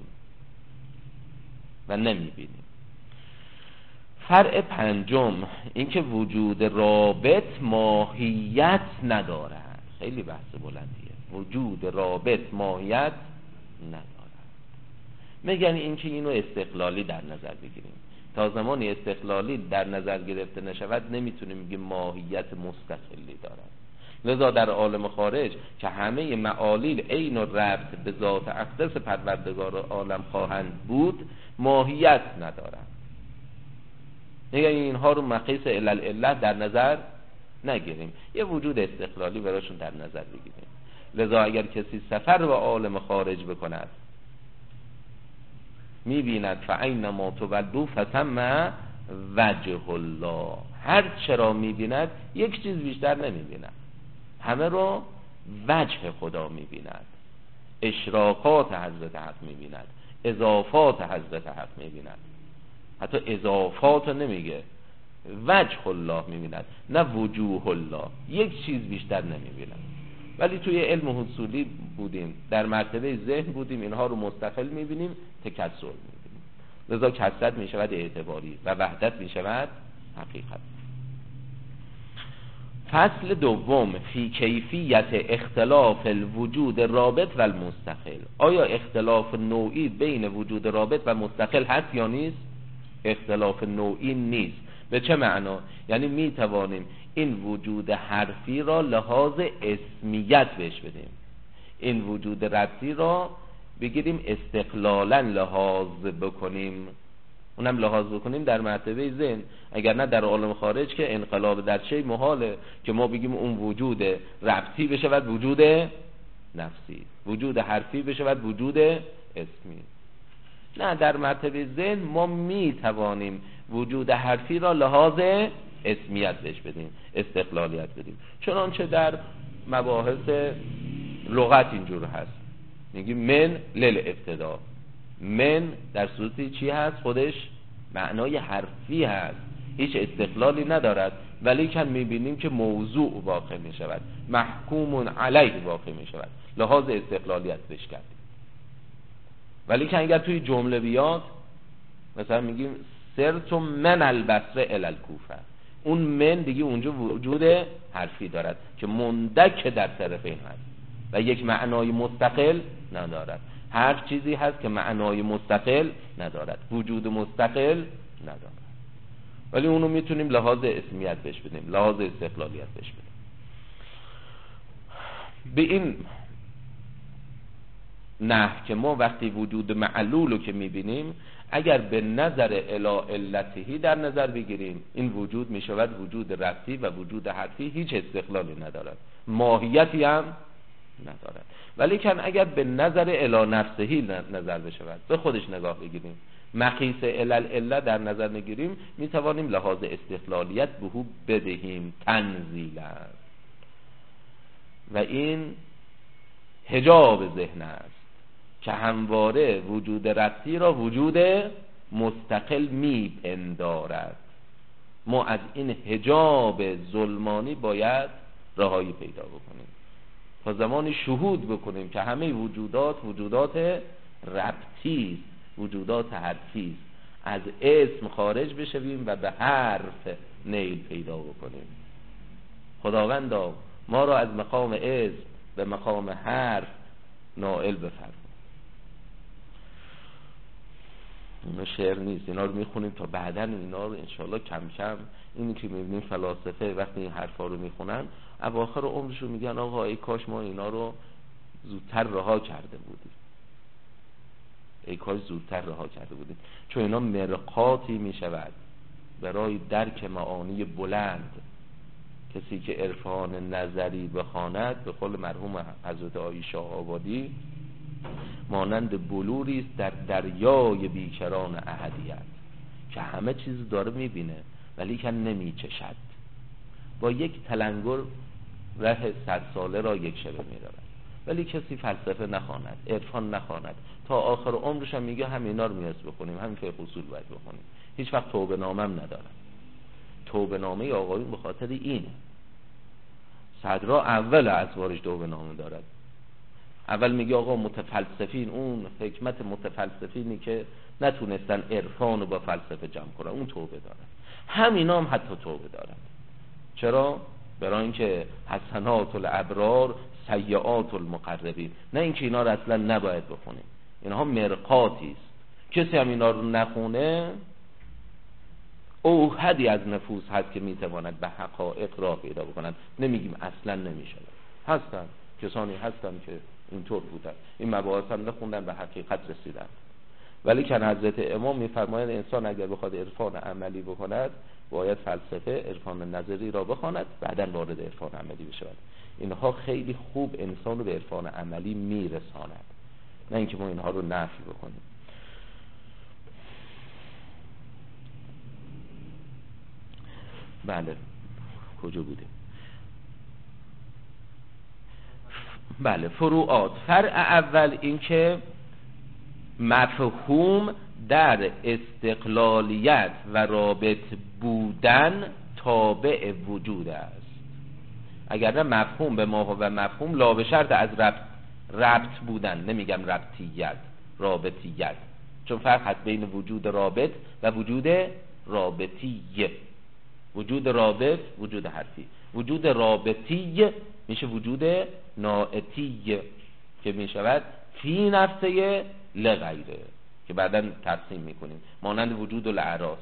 و نمیبینیم. فرع پنجم این که وجود رابط ماهیت ندارد. خیلی بحث بلندیه. وجود رابط ماهیت ندارد. میگن این که اینو استقلالی در نظر بگیریم. تا زمانی استقلالی در نظر گرفته نشود نمیتونیم بگیم ماهیت مستقلی دارد. لذا در عالم خارج که همه معالیل عین و ربط به ذات اقدس پروردگار عالم خواهند بود، ماهیت ندارند. نگه اینها رو مقیس علل در نظر نگیریم، یه وجود استقلالی براشون در نظر بگیریم. لذا اگر کسی سفر و عالم خارج بکند میبیند فاینما تولوا فثم وجه الله، هر چرا میبیند یک چیز بیشتر نمیبیند، همه رو وجه خدا میبیند، اشراقات حضرت حق میبیند، اضافات حضرت حق میبیند، حتی اضافات نمیگه، وجه الله میبیند نه وجوه الله، یک چیز بیشتر نمیبیند. ولی توی علم حصولی بودیم، در مرتبه ذهن بودیم، اینها رو مستقل میبینیم، تکسر میبینیم، لذا کثرت میشود اعتباری و وحدت میشود حقیقت. فصل دوم، فی کیفیت اختلاف الوجود رابط و المستقل. آیا اختلاف نوعی بین وجود رابط و مستقل هست یا نیست؟ اختلاف نوعی نیست. به چه معنا؟ یعنی می توانیم این وجود حرفی را لحاظ اسمیت بهش بدیم، این وجود ربطی را بگیریم استقلالا لحاظ بکنیم، اونم لحاظ بکنیم در مرتبه ذهن، اگر نه در عالم خارج که انقلاب در شی محاله که ما بگیم اون وجود ربطی بشه بعد وجود نفسی، وجود حرفی بشه بعد وجود اسمی. نه، در مرتبه ذهن ما می توانیم وجود حرفی را لحاظ اسمیت بهش بدیم، استقلالیت بدیم. چنانچه در مباحث لغت اینجور هست، میگیم من للابتدا، من در صورتی چی هست؟ خودش معنای حرفی هست، هیچ استقلالی ندارد، ولی کن میبینیم که موضوع واقع میشود، محکوم علیه واقع میشود، لحاظ استقلالیت بهش کردیم. ولی که اگر توی جمله بیاد، مثلا میگیم سرت من البصره الی الکوفه، اون من دیگه اونجا وجود حرفی دارد که مندک در طرفین هست و یک معنای مستقل ندارد. هر چیزی هست که معنای مستقل ندارد، وجود مستقل ندارد، ولی اونو میتونیم لحاظ اسمیت بهش بدیم، لحاظ استقلالیت بهش بدیم. به این نه که ما وقتی وجود معلول رو که میبینیم، اگر به نظر الی علته در نظر بگیریم، این وجود میشود وجود ربطی و وجود حرفی، هیچ استقلالی ندارد، ماهیتی هم ندارد. ولی کن اگر به نظر الی نفسهی نظر بشود، به خودش نگاه بگیریم، مقیس علل در نظر نگیریم، میتوانیم لحاظ استقلالیت به او بدهیم تنزیلا، و این حجاب ذهن است که همواره وجود ربطی را وجود مستقل میپندارد. ما از این حجاب ظلمانی باید رهایی پیدا بکنیم، تا زمانی شهود بکنیم که همه وجودات ربطی است، وجودات حرفی است، از اسم خارج بشویم و به حرف نیل پیدا بکنیم. خداوندا ما را از مقام اسم به مقام حرف نائل بفرما. اینا شعر نیست، اینا رو میخونیم تا بعداً اینا رو انشاءالله کم کم، اینی که میبینیم فلاسفه وقتی این حرفا رو میخونن اواخر عمرشون میگن آقا ای کاش ما اینا رو زودتر رها کرده بودیم، ای کاش زودتر رها کرده بودیم، چون اینا مرقاتی میشود برای درک معانی بلند. کسی که عرفان نظری بخواند، به قول مرحوم حضرت عایشه آبادی، مانند بلوری است در دریای بیکران احدیت، که همه چیز داره میبینه ولی که نمیچشد، با یک تلنگر ره 100 ساله را یک شبه میرود. ولی کسی فلسفه نخواند، عرفان نخواند، تا آخر عمرش هم میگه همینا رو میاد بخونیم، همین فقه اصول باید بخونیم، هیچ وقت توبه نامم ندارم. توبه نامه آقایون به خاطر اینه، صدرا اول ازوارش توبه نامه دارد. اول میگه آقا متفلسفین، اون حکمت متفلسفینی که نتونستن عرفان رو با فلسفه جمع کنن، اون توبه دارن. همینا هم حتی توبه دارن. چرا؟ برای اینکه حسنات الابرار سیئات المقربین، نه اینکه اینا رو اصلا نباید بخونیم، اینها مرقاتی است. کسی هم اینا رو نخونه، اوحدی از نفوس هست که میتواند به حقایق راه پیدا بکنند. نمیگیم اصلا نمیشه، هستن کسانی هستن که اینطور بودن، این مباحث هم نخوندن به حقیقت رسیدن. ولی که حضرت امام میفرمایند انسان اگر بخواد عرفان عملی بکند باید فلسفه عرفان نظری را بخواند بعداً وارد عرفان عملی بشود. اینها خیلی خوب انسان رو به عرفان عملی میرساند، نه اینکه ما اینها رو نفی بکنیم. بله کجا بودیم؟ بله فروعات. فرع اول این که مفهوم در استقلالیت و رابط بودن تابع وجود است. اگر نه مفهوم به ما و مفهوم لا به شرط از ربط بودن، نمیگم ربطیت، رابطیت، چون فرق هست بین وجود رابط و وجود رابطی. وجود رابط وجود حرفی، وجود رابطی میشه وجود نائتی که میشود فی نفسه لغیره که بعداً تقسیم میکنیم، مانند وجود الاعراض.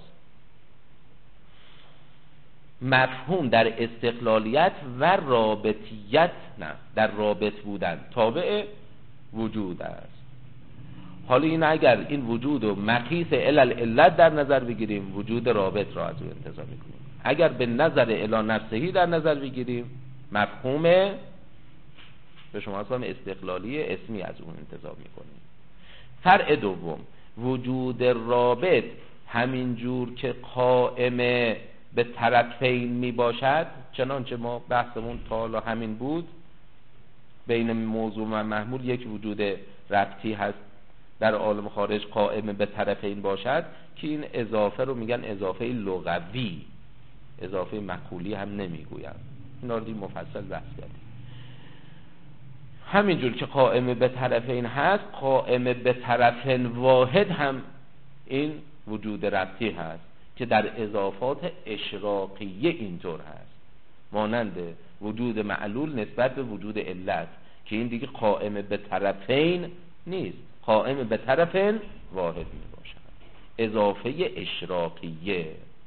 مفهوم در استقلالیت و رابطیت، نه در رابط بودن تابع وجود است. حالا این اگر این وجود و مقیس علت در نظر بگیریم وجود رابط را از او انتزاع میکنیم. اگر به نظر الی نفسهی در نظر بگیریم مفهوم به شما اصلا استقلالی اسمی از اون انتزاع میکنیم. فرع دوم وجود رابط همین جور که قائمه به طرفین می باشد، چنانچه ما بحثمون تا حالا همین بود، بین موضوع و محمول یک وجود ربطی هست در عالم خارج قائم به طرفین باشد که این اضافه رو میگن اضافه لغوی، اضافه مقولی هم نمیگویم، اینا رو مفصل بحث کردیم. همینجور که قائم به طرفین هست قائم به طرف واحد هم این وجود ربطی هست که در اضافات اشراقیه اینطور هست، مانند وجود معلول نسبت به وجود علت که این دیگه قائم به طرفین نیست، قائم به طرف واحد می باشد، اضافه اشراقیه.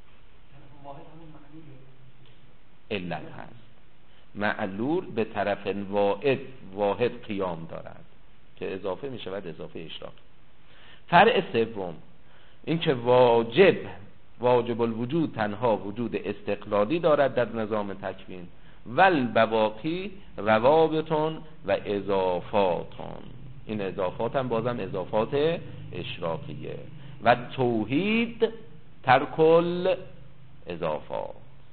علت هست، معلول به طرف واحد قیام دارد که اضافه می شود اضافه اشراقی. فرع سوم این که واجب الوجود تنها وجود استقلالی دارد در نظام تکوین، والبواقی روابطون و اضافاتون، این اضافات هم بازم اضافات اشراقیه. و توحید ترکل اضافات.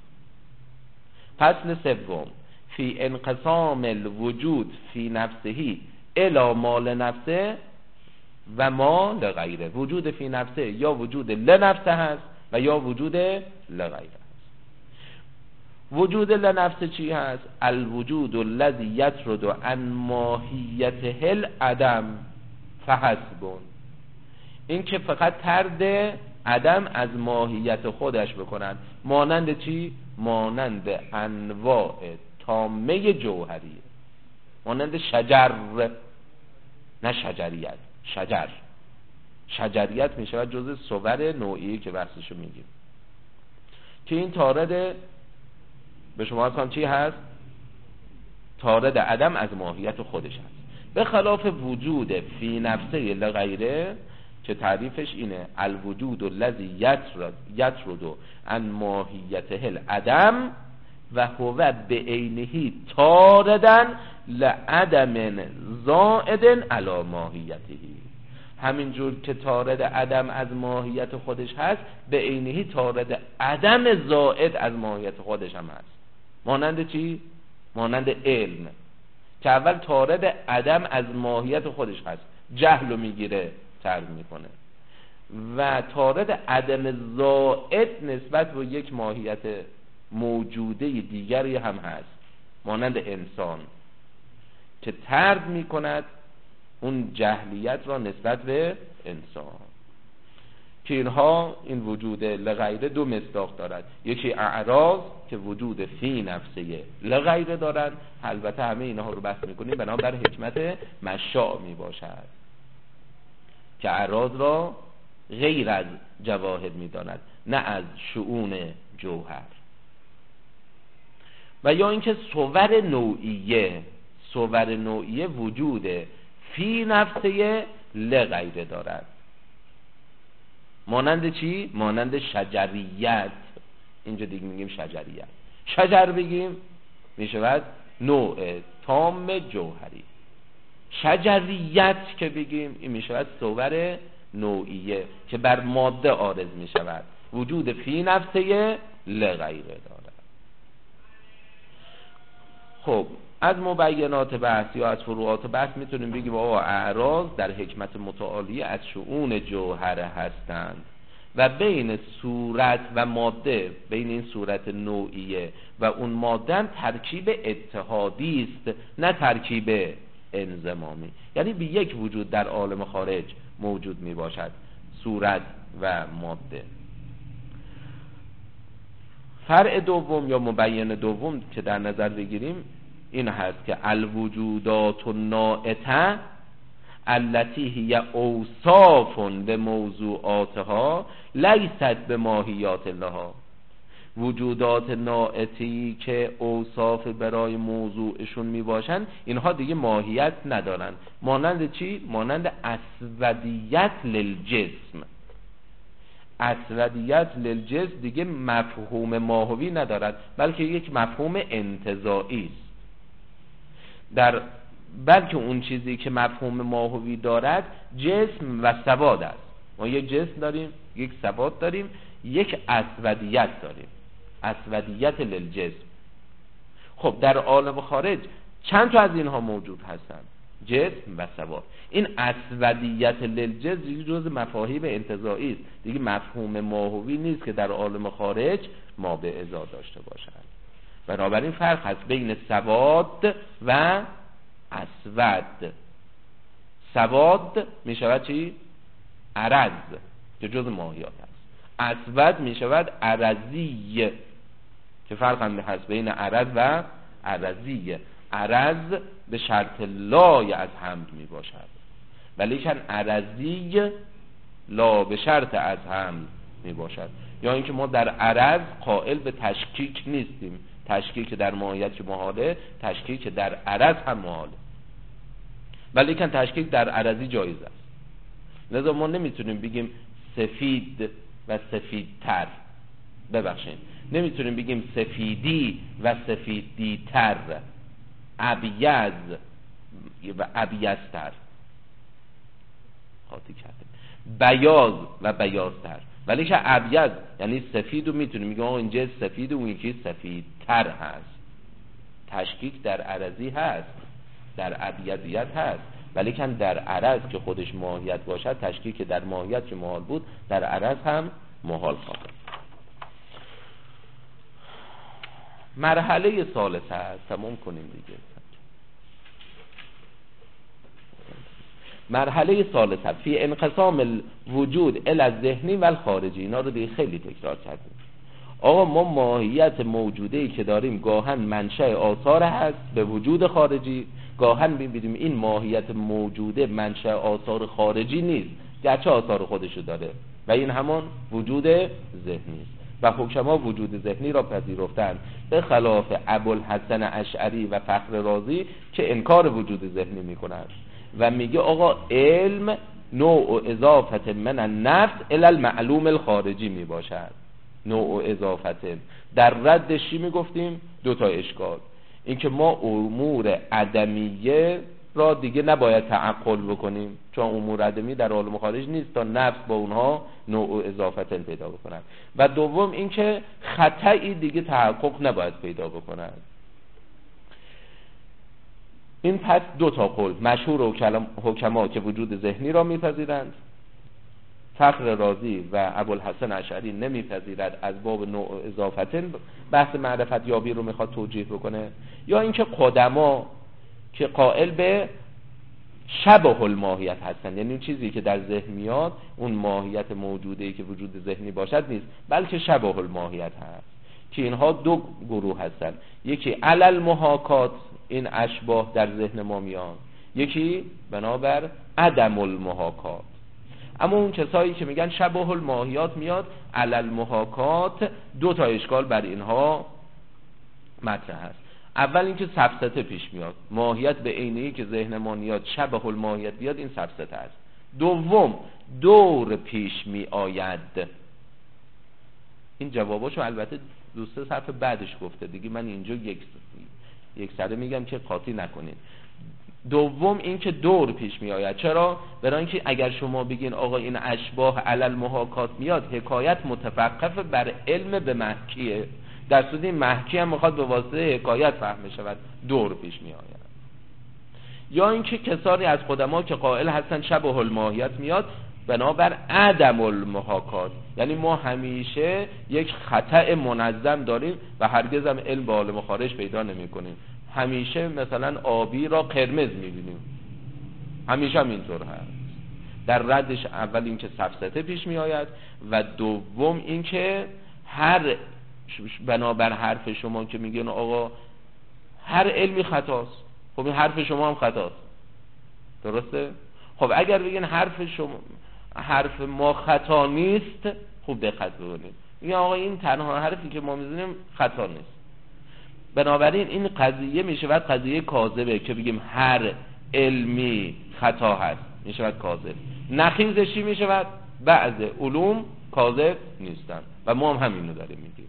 فصل سوم فی انقسام الوجود فی نفسهی الی مال نفسه و ما لغیره. وجود فی نفسه یا وجود لنفسه هست و یا وجود لغیره هست. وجود لنفسه چی هست؟ الوجود الذی یطرد عن ماهیته العدم فحسبون، این که فقط طرد عدم از ماهیت خودش بکنند. مانند چی؟ مانند انواع تامه جوهریه، مانند شجر، نه شجریت، شجریت می شود جز صور نوعی که بحثشو میگیم، که این تارد به شما اصلا چی هست؟ تارد عدم از ماهیت خودش هست. به خلاف وجود فی نفسه لغیره که تعریفش اینه الوجود الذی یطرد عن ماهیته العدم و هو به عینه تاردن لعدم زائد علی ماهیته. همینجور که تارد عدم از ماهیت خودش هست به عینه تارد عدم زائد از ماهیت خودش هم هست. مانند چی؟ مانند علم که اول تارد عدم از ماهیت خودش هست، جهل رو میگیره ترد میکنه، و تارد عدم زائد نسبت به یک ماهیت موجوده دیگری هم هست، مانند انسان که ترد میکند اون جهلیت را نسبت به انسان. که اینها این وجود لغیره دو مصداق دارد، یکی اعراض که وجود فی نفسه لغیره دارد، البته همه اینها رو بحث میکنیم بنابر حکمت مشاع میباشد که اعراض را غیر از جواهر میداند نه از شؤون جوهر. و یا اینکه صور نوعیه وجود فی نفسه لغیره دارد، مانند چی؟ مانند شجریت. اینجا دیگه میگیم شجریت. شجر بگیم میشود نوع تام جوهری. شجریت که بگیم این میشود صور نوعیه که بر ماده عارض میشود، وجود فی نفسه لغیره دارد. خب از مبینات بحث یا از فروعات بحث میتونیم بگیم آقا اعراض در حکمت متعالیه از شؤون جوهره هستند و بین صورت و ماده، بین این صورت نوعیه و اون ماده ترکیب اتحادی است، نه ترکیب انضمامی. یعنی به یک وجود در عالم خارج موجود می باشد، صورت و ماده. فرع دوم یا مبین دوم که در نظر بگیریم این هست که الوجودات النائته التي هي اوصاف لموضوعاتها لیست بماهیات لها. وجودات نائتی که اوصاف برای موضوعشون می باشن اینها دیگه ماهیت ندارن. مانند چی؟ مانند اسودیت للجسم. اسودیت للجسم دیگه مفهوم ماهوی ندارد، بلکه یک مفهوم انتزاعی است. بلکه اون چیزی که مفهوم ماهوی دارد جسم و سواد است. ما یک جسم داریم، یک سواد داریم، یک اسودیت داریم، اسودیت للجسم. خب در عالم خارج چند تا از اینها موجود هستند، جسم و سواد. این اسودیت للجسم جز مفاهیم انتزاعی است، دیگه مفهوم ماهوی نیست که در عالم خارج ما به ازا داشته باشند. بنابراین فرق هست بین سواد و اسود. سواد می شود چی؟ عرض که جز ماهیات است. اسود می شود عرضی که فرق هم هست بین عرض و عرضی. عرض به شرط لای از حمد می باشد، ولیکن عرضی لا به شرط از حمد می باشد. یا اینکه ما در عرض قائل به تشکیک نیستیم. تشکیک در ماهیت که محاله، تشکیک در عرض هم محاله، ولیکن تشکیک در عرضی جایز است. لذا ما نمیتونیم بگیم سفید و سفیدتر، ببخشید نمیتونیم بگیم سفیدی و سفیدیتر، ابیض و ابیضتر، خاطی کردیم، بیاض و بیاضتر. ولی که ابیض یعنی سفید، و میتونیم بگیم اینجا سفید و اون یکی سفیدتر هست. تشکیک در عرضی هست، در ابیضیت هست، ولی که در عرض که خودش ماهیت باشد، تشکیک در ماهیت که محال بود در عرض هم محال خواهد. مرحله ثالثه هست، تمام کنیم دیگه. مرحله ثالثه فی انقسام الوجود الی الذهنی و الخارجی. اینا رو دیگه خیلی تکرار کردیم. آقا ما ماهیت موجوده‌ای که داریم گاهن منشأ آثار هست به وجود خارجی، گاهن می‌بینیم این ماهیت موجوده منشأ آثار خارجی نیست، گرچه آثار خودشو داره و این همان وجود ذهنی است. و حکما وجود ذهنی را پذیرفتند، به خلاف ابوالحسن اشعری و فخر رازی که انکار وجود ذهنی میکنند و میگه آقا علم نوع اضافت من النفس الی المعلوم الخارجی میباشد. نوع اضافت در ردش چی میگفتیم؟ دو تا اشکال. اینکه ما امور عدمیه را دیگه نباید تعقل بکنیم، چون امور عدمی در عالم خارج نیست تا نفس با اونها نوع اضافت پیدا بکنند. و دوم اینکه خطایی دیگه تحقق نباید پیدا بکنند. این پس دو تا قول مشهور حکما که وجود ذهنی را میپذیرند، فخر رازی و ابوالحسن اشعری نمیپذیرد، از باب نوع اضافت بحث معرفت یابی رو میخواد توجیه بکنه. یا اینکه قدما که قائل به شبه الماهیت هستند، یعنی اون چیزی که در ذهن میاد اون ماهیت موجوده‌ای که وجود ذهنی باشد نیست، بلکه شبه الماهیت هست، که اینها دو گروه هستند. یکی علل محاکات، این اشباه در ذهن ما میان، یکی بنابر عدم المحاکات. اما اون کسایی که میگن شبه الماهیات میاد علل محاکات، دو تا اشکال بر اینها مطرح هست. اول اینکه سفسطه پیش میاد، ماهیت به عینی که ذهن ما میاد شبه الماهیت بیاد، این سفسطه است. دوم دور پیش می آید. این جواباشو البته دوسته صرف بعدش گفته دیگه، من اینجا یک سره میگم که قاطی نکنین. دوم این که دور پیش می آید. چرا؟ برای اینکه اگر شما بگین آقا این اشباه علل محاکات میاد، حکایت متوقف بر علم به محکیه، در صورت این محکی هم میخواد به واسطه حکایت فهمه شود، دور پیش می آید. یا اینکه کسانی از قدما که قائل هستن شبه الماهیت میاد بنابر عدم المحاکات، یعنی ما همیشه یک خطأ منظم داریم و هرگز هم علم به عالم خارج پیدا نمی کنیم. همیشه مثلا آبی را قرمز میبینیم، همیشه هم اینطور هست. در ردش اول این که سفسطه پیش می آید و دوم این که هر بنابر حرف شما که میگن آقا هر علمی خطاست، خب این حرف شما هم خطاست، درسته؟ خب اگر بگین حرف ما خطا نیست، خوب دقت بکنید، میگن آقا این تنها حرفی که ما میزنیم خطا نیست، بنابراین این قضیه میشود قضیه کاذبه که بگیم هر علمی خطا هست، میشود کاذب. نخیزشی میشود بعض علوم کاذب نیستن و ما هم همینو داریم میگیم.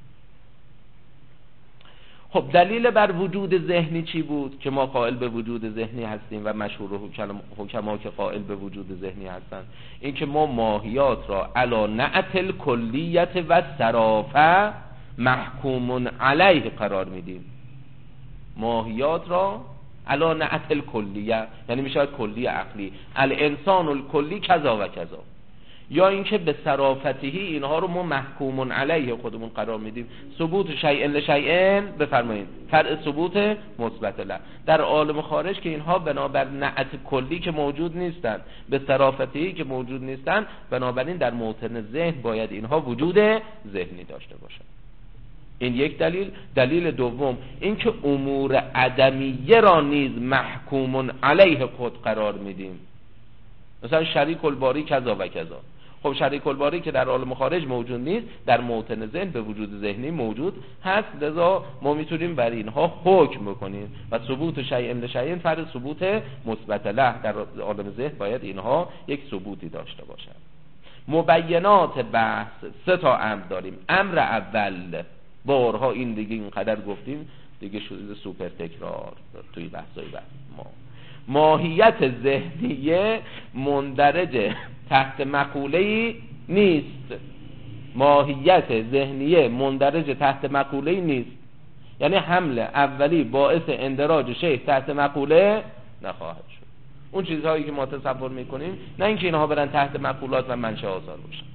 خب دلیل بر وجود ذهنی چی بود؟ که ما قائل به وجود ذهنی هستیم و مشهور حکما که قائل به وجود ذهنی هستن، این که ما ماهیات را علی نعت الکلیت و صرافه محکوم علیه قرار میدیم. ماهیات را علی نعت الکلیه یعنی میشه کلی عقلی، الانسان الکلی کذا و کذا، یا اینکه به صرافتهی اینها رو ما محکوم علیه خودمون قرار میدیم. ثبوت شیء لشیء بفرمایید فرع ثبوت مثبت له. در عالم خارج که اینها بنابر نعت کلی که موجود نیستن، به صرافتهی که موجود نیستن، بنابراین در موطن ذهن باید اینها وجود ذهنی داشته باشن. این یک دلیل. دلیل دوم این که امور عدمیه را نیز محکوم علیه خود قرار میدیم. مثلا شریک الباری کذا و کذا. خب شریک الباری که در عالم خارج موجود نیست، در موطن ذهن به وجود ذهنی موجود هست، لذا ما میتونیم بر اینها حکم بکنیم و ثبوت شیء لشیء فرض ثبوت مثبت له. در عالم ذهن باید اینها یک ثبوتی داشته باشند. مبینات بحث 3 تا امر داریم. امر اول، بارها این دیگه اینقدر گفتیم دیگه شده سوپر تکرار توی بحثای ما، ماهیت ذهنیه مندرج تحت مقوله‌ای نیست. ماهیت ذهنیه مندرج تحت مقوله‌ای نیست، یعنی حمل اولی باعث اندراج شیء تحت مقوله نخواهد شد. اون چیزهایی که ما تصور میکنیم، نه اینکه اینها برن تحت مقولات و منشأ آثار باشن.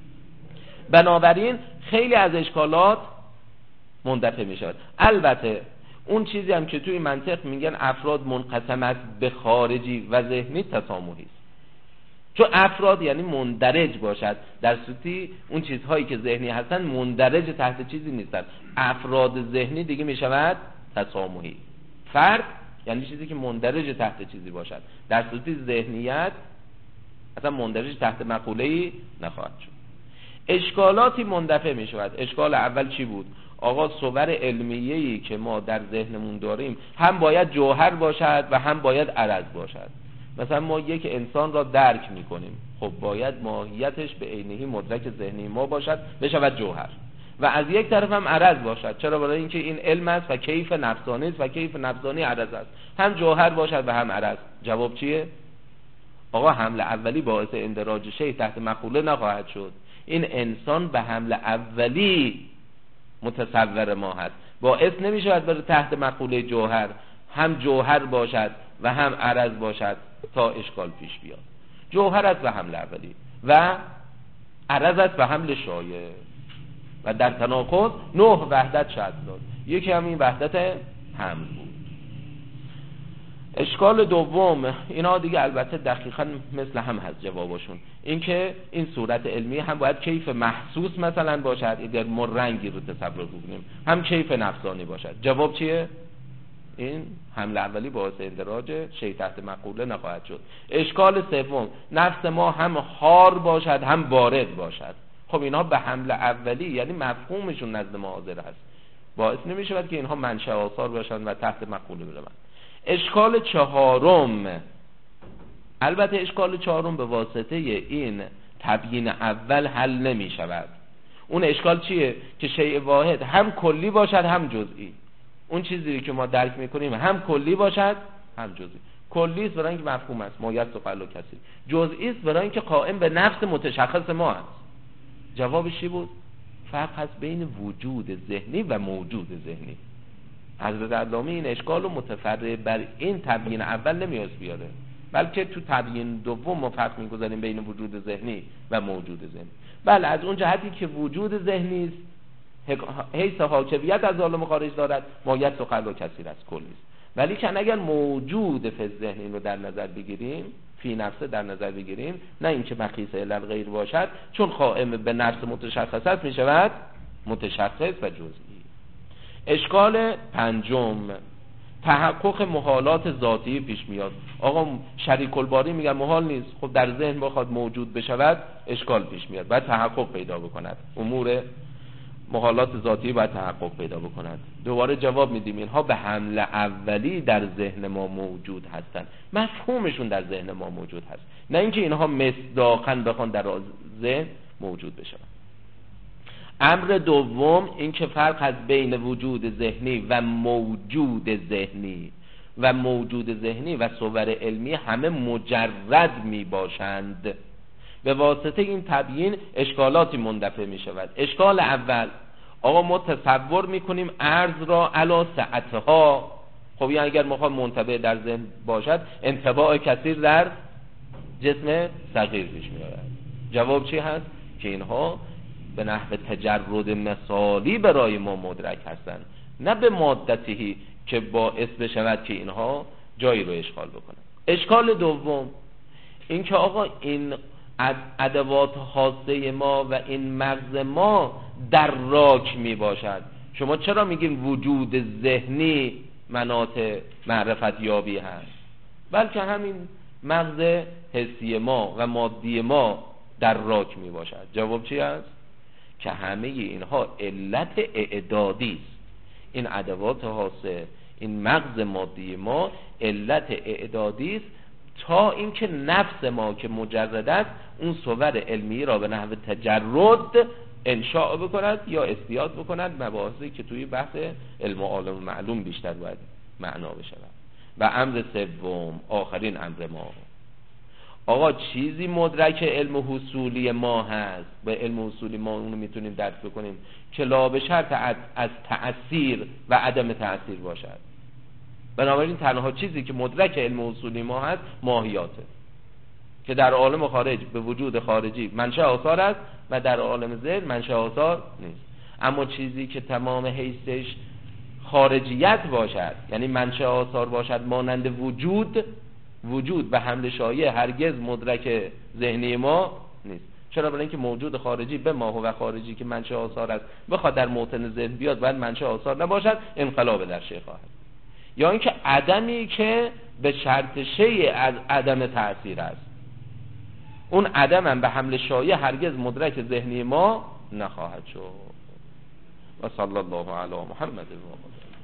بنابراین خیلی از اشکالات مندفع میشود. البته اون چیزی هم که توی منطق میگن افراد منقسم است به خارجی و ذهنی، تسامحی است. چون افراد یعنی مندرج باشد، در صورتی اون چیزهایی که ذهنی هستن مندرج تحت چیزی نیستن. افراد ذهنی دیگه میشود تسامحی. فرد یعنی چیزی که مندرج تحت چیزی باشد، در صورتی ذهنیت اصلا مندرج تحت مقوله‌ای نخواهد شد. اشکالاتی مندفع میشود. اشکال اول چی بود؟ آقا صور علمیه‌ای که ما در ذهنمون داریم هم باید جوهر باشد و هم باید عرض باشد. مثلا ما یک انسان را درک میکنیم، خب باید ماهیتش به عینه مدرک ذهنی ما باشد، بشود جوهر، و از یک طرف هم عرض باشد. چرا؟ برای اینکه این علم است و کیف نفسانی است و کیف نفسانی عرض است، هم جوهر باشد و هم عرض. جواب چیه؟ آقا حمل اولی باعث اندراج شیء تحت مقوله نخواهد شد. این انسان به حمل اولی متصور ما هست، باعث نمیشود بر تحت مقوله جوهر هم جوهر باشد و هم عرض باشد تا اشکال پیش بیاد. جوهر است و حمل اولی و عرض است و حمل شایع، و در تناقض 9 وحدت شد داد. یکی هم این وحدت حمل بود. اشکال دوم، اینا دیگه البته دقیقاً مثل هم هست جوابشون، این که این صورت علمی هم باید کیف محسوس مثلا باشد، اگر ما رنگی رو تصور کنیم، هم کیف نفسانی باشد. جواب چیه؟ این حمل اولی باعث اندراج شیء تحت مقوله نخواهد شد. اشکال سوم، نفس ما هم حار باشد هم بارد باشد. خب اینها به حمل اولی یعنی مفهومشون نزد ما حاضر هست، باعث نمیشود که اینها منشأ آثار باشن و تحت مقوله بروند. اشکال چهارم، البته اشکال چهارم به واسطه این تبیین اول حل نمی شود. اون اشکال چیه؟ که شیء واحد هم کلی باشد هم جزئی. اون چیزی که ما درک میکنیم هم کلی باشد هم جزئی. کلی است برای اینکه مفهوم است، مایت و قل و کثیر. جزئی است برای اینکه قائم به نفس متشخص ما است. جوابش چی بود؟ فرق هست بین وجود ذهنی و موجود ذهنی. حضرت علامه این اشکال رو متفرع بر این تبیین اول نمیاد بیاره، بلکه تو تبیین دوم ما فرق میگذاریم بین وجود ذهنی و موجود ذهنی. بله، از اون جهتی که وجود ذهنی است حیث حاکمیت از عالم خارج دارد، مایت و قل و کثیر است، کلی است. ولی که اگر موجود فی ذهنی رو در نظر بگیریم، فی نفسه در نظر بگیریم، نه اینکه مقیس الی الغیر باشد، چون قائم به نفس متشخص است میشود متشخص و جزئی. اشکال پنجم، تحقق محالات ذاتی پیش میاد. آقا شریک الباری میگن محال نیست، خب در ذهن بخواد موجود بشود اشکال پیش میاد، باید تحقق پیدا بکند، امور محالات ذاتی باید تحقق پیدا بکند. دوباره جواب میدیم اینها به حمل اولی در ذهن ما موجود هستند، مفهومشون در ذهن ما موجود هست، نه اینکه اینها مصداقاً بخوان در ذهن موجود بشن. امر دوم این که فرق از بین وجود ذهنی و موجود ذهنی و موجود ذهنی و صور علمی همه مجرد می باشند. به واسطه این تبیین اشکالاتی مندفع می شود. اشکال اول، آقا ما تصور می کنیم عرض را علی سعتها، خب یعنی اگر مخواد منطبع در ذهن باشد انطباع کثیر در جسم صغیر پیش می آید. جواب چی هست؟ که اینها به نحو تجرد مثالی برای ما مدرک هستند، نه به مادتی که باعث بشود که اینها جایی رو اشغال بکنن. اشکال دوم این که آقا این ادوات حاسه ما و این مغز ما دراک می باشد. شما چرا میگین وجود ذهنی مناط معرفت یابی هست؟ بلکه همین مغز حسی ما و مادی ما دراک می باشد. جواب چی است؟ که همه اینها علت اعدادی است. این ادوات حاسه، این مغز مادی ما علت اعدادی است تا اینکه نفس ما که مجرد است اون صور علمی را به نحو تجرد انشاء بکند یا استیاد بکند، مباحثی که توی بحث علم و عالم معلوم بیشتر باید معنا بشود. و امر سوم، آخرین امر ما، آقا چیزی مدرک علم حصولی ما هست، به علم حصولی ما اونو میتونیم درک بکنیم که لا به شرط از تأثیر و عدم تأثیر باشد. بنابراین تنها چیزی که مدرک علم حصولی ما هست ماهیاته، که در عالم خارج به وجود خارجی منشأ آثار است و در عالم ذهن منشأ آثار نیست. اما چیزی که تمام حیثش خارجیت باشد، یعنی منشأ آثار باشد، مانند وجود به حمل شایع هرگز مدرک ذهنی ما نیست. چرا؟ برای اینکه موجود خارجی به ما و خارجی که منشأ آثار است بخواد در موطن ذهن بیاد باید منشأ آثار نباشد، انقلاب در شیء خواهد. یا اینکه عدمی که به شرط شیء از عدم تأثیر است، اون عدم هم به حمل شایع هرگز مدرک ذهنی ما نخواهد شد. و صلی الله علی محمد و آله.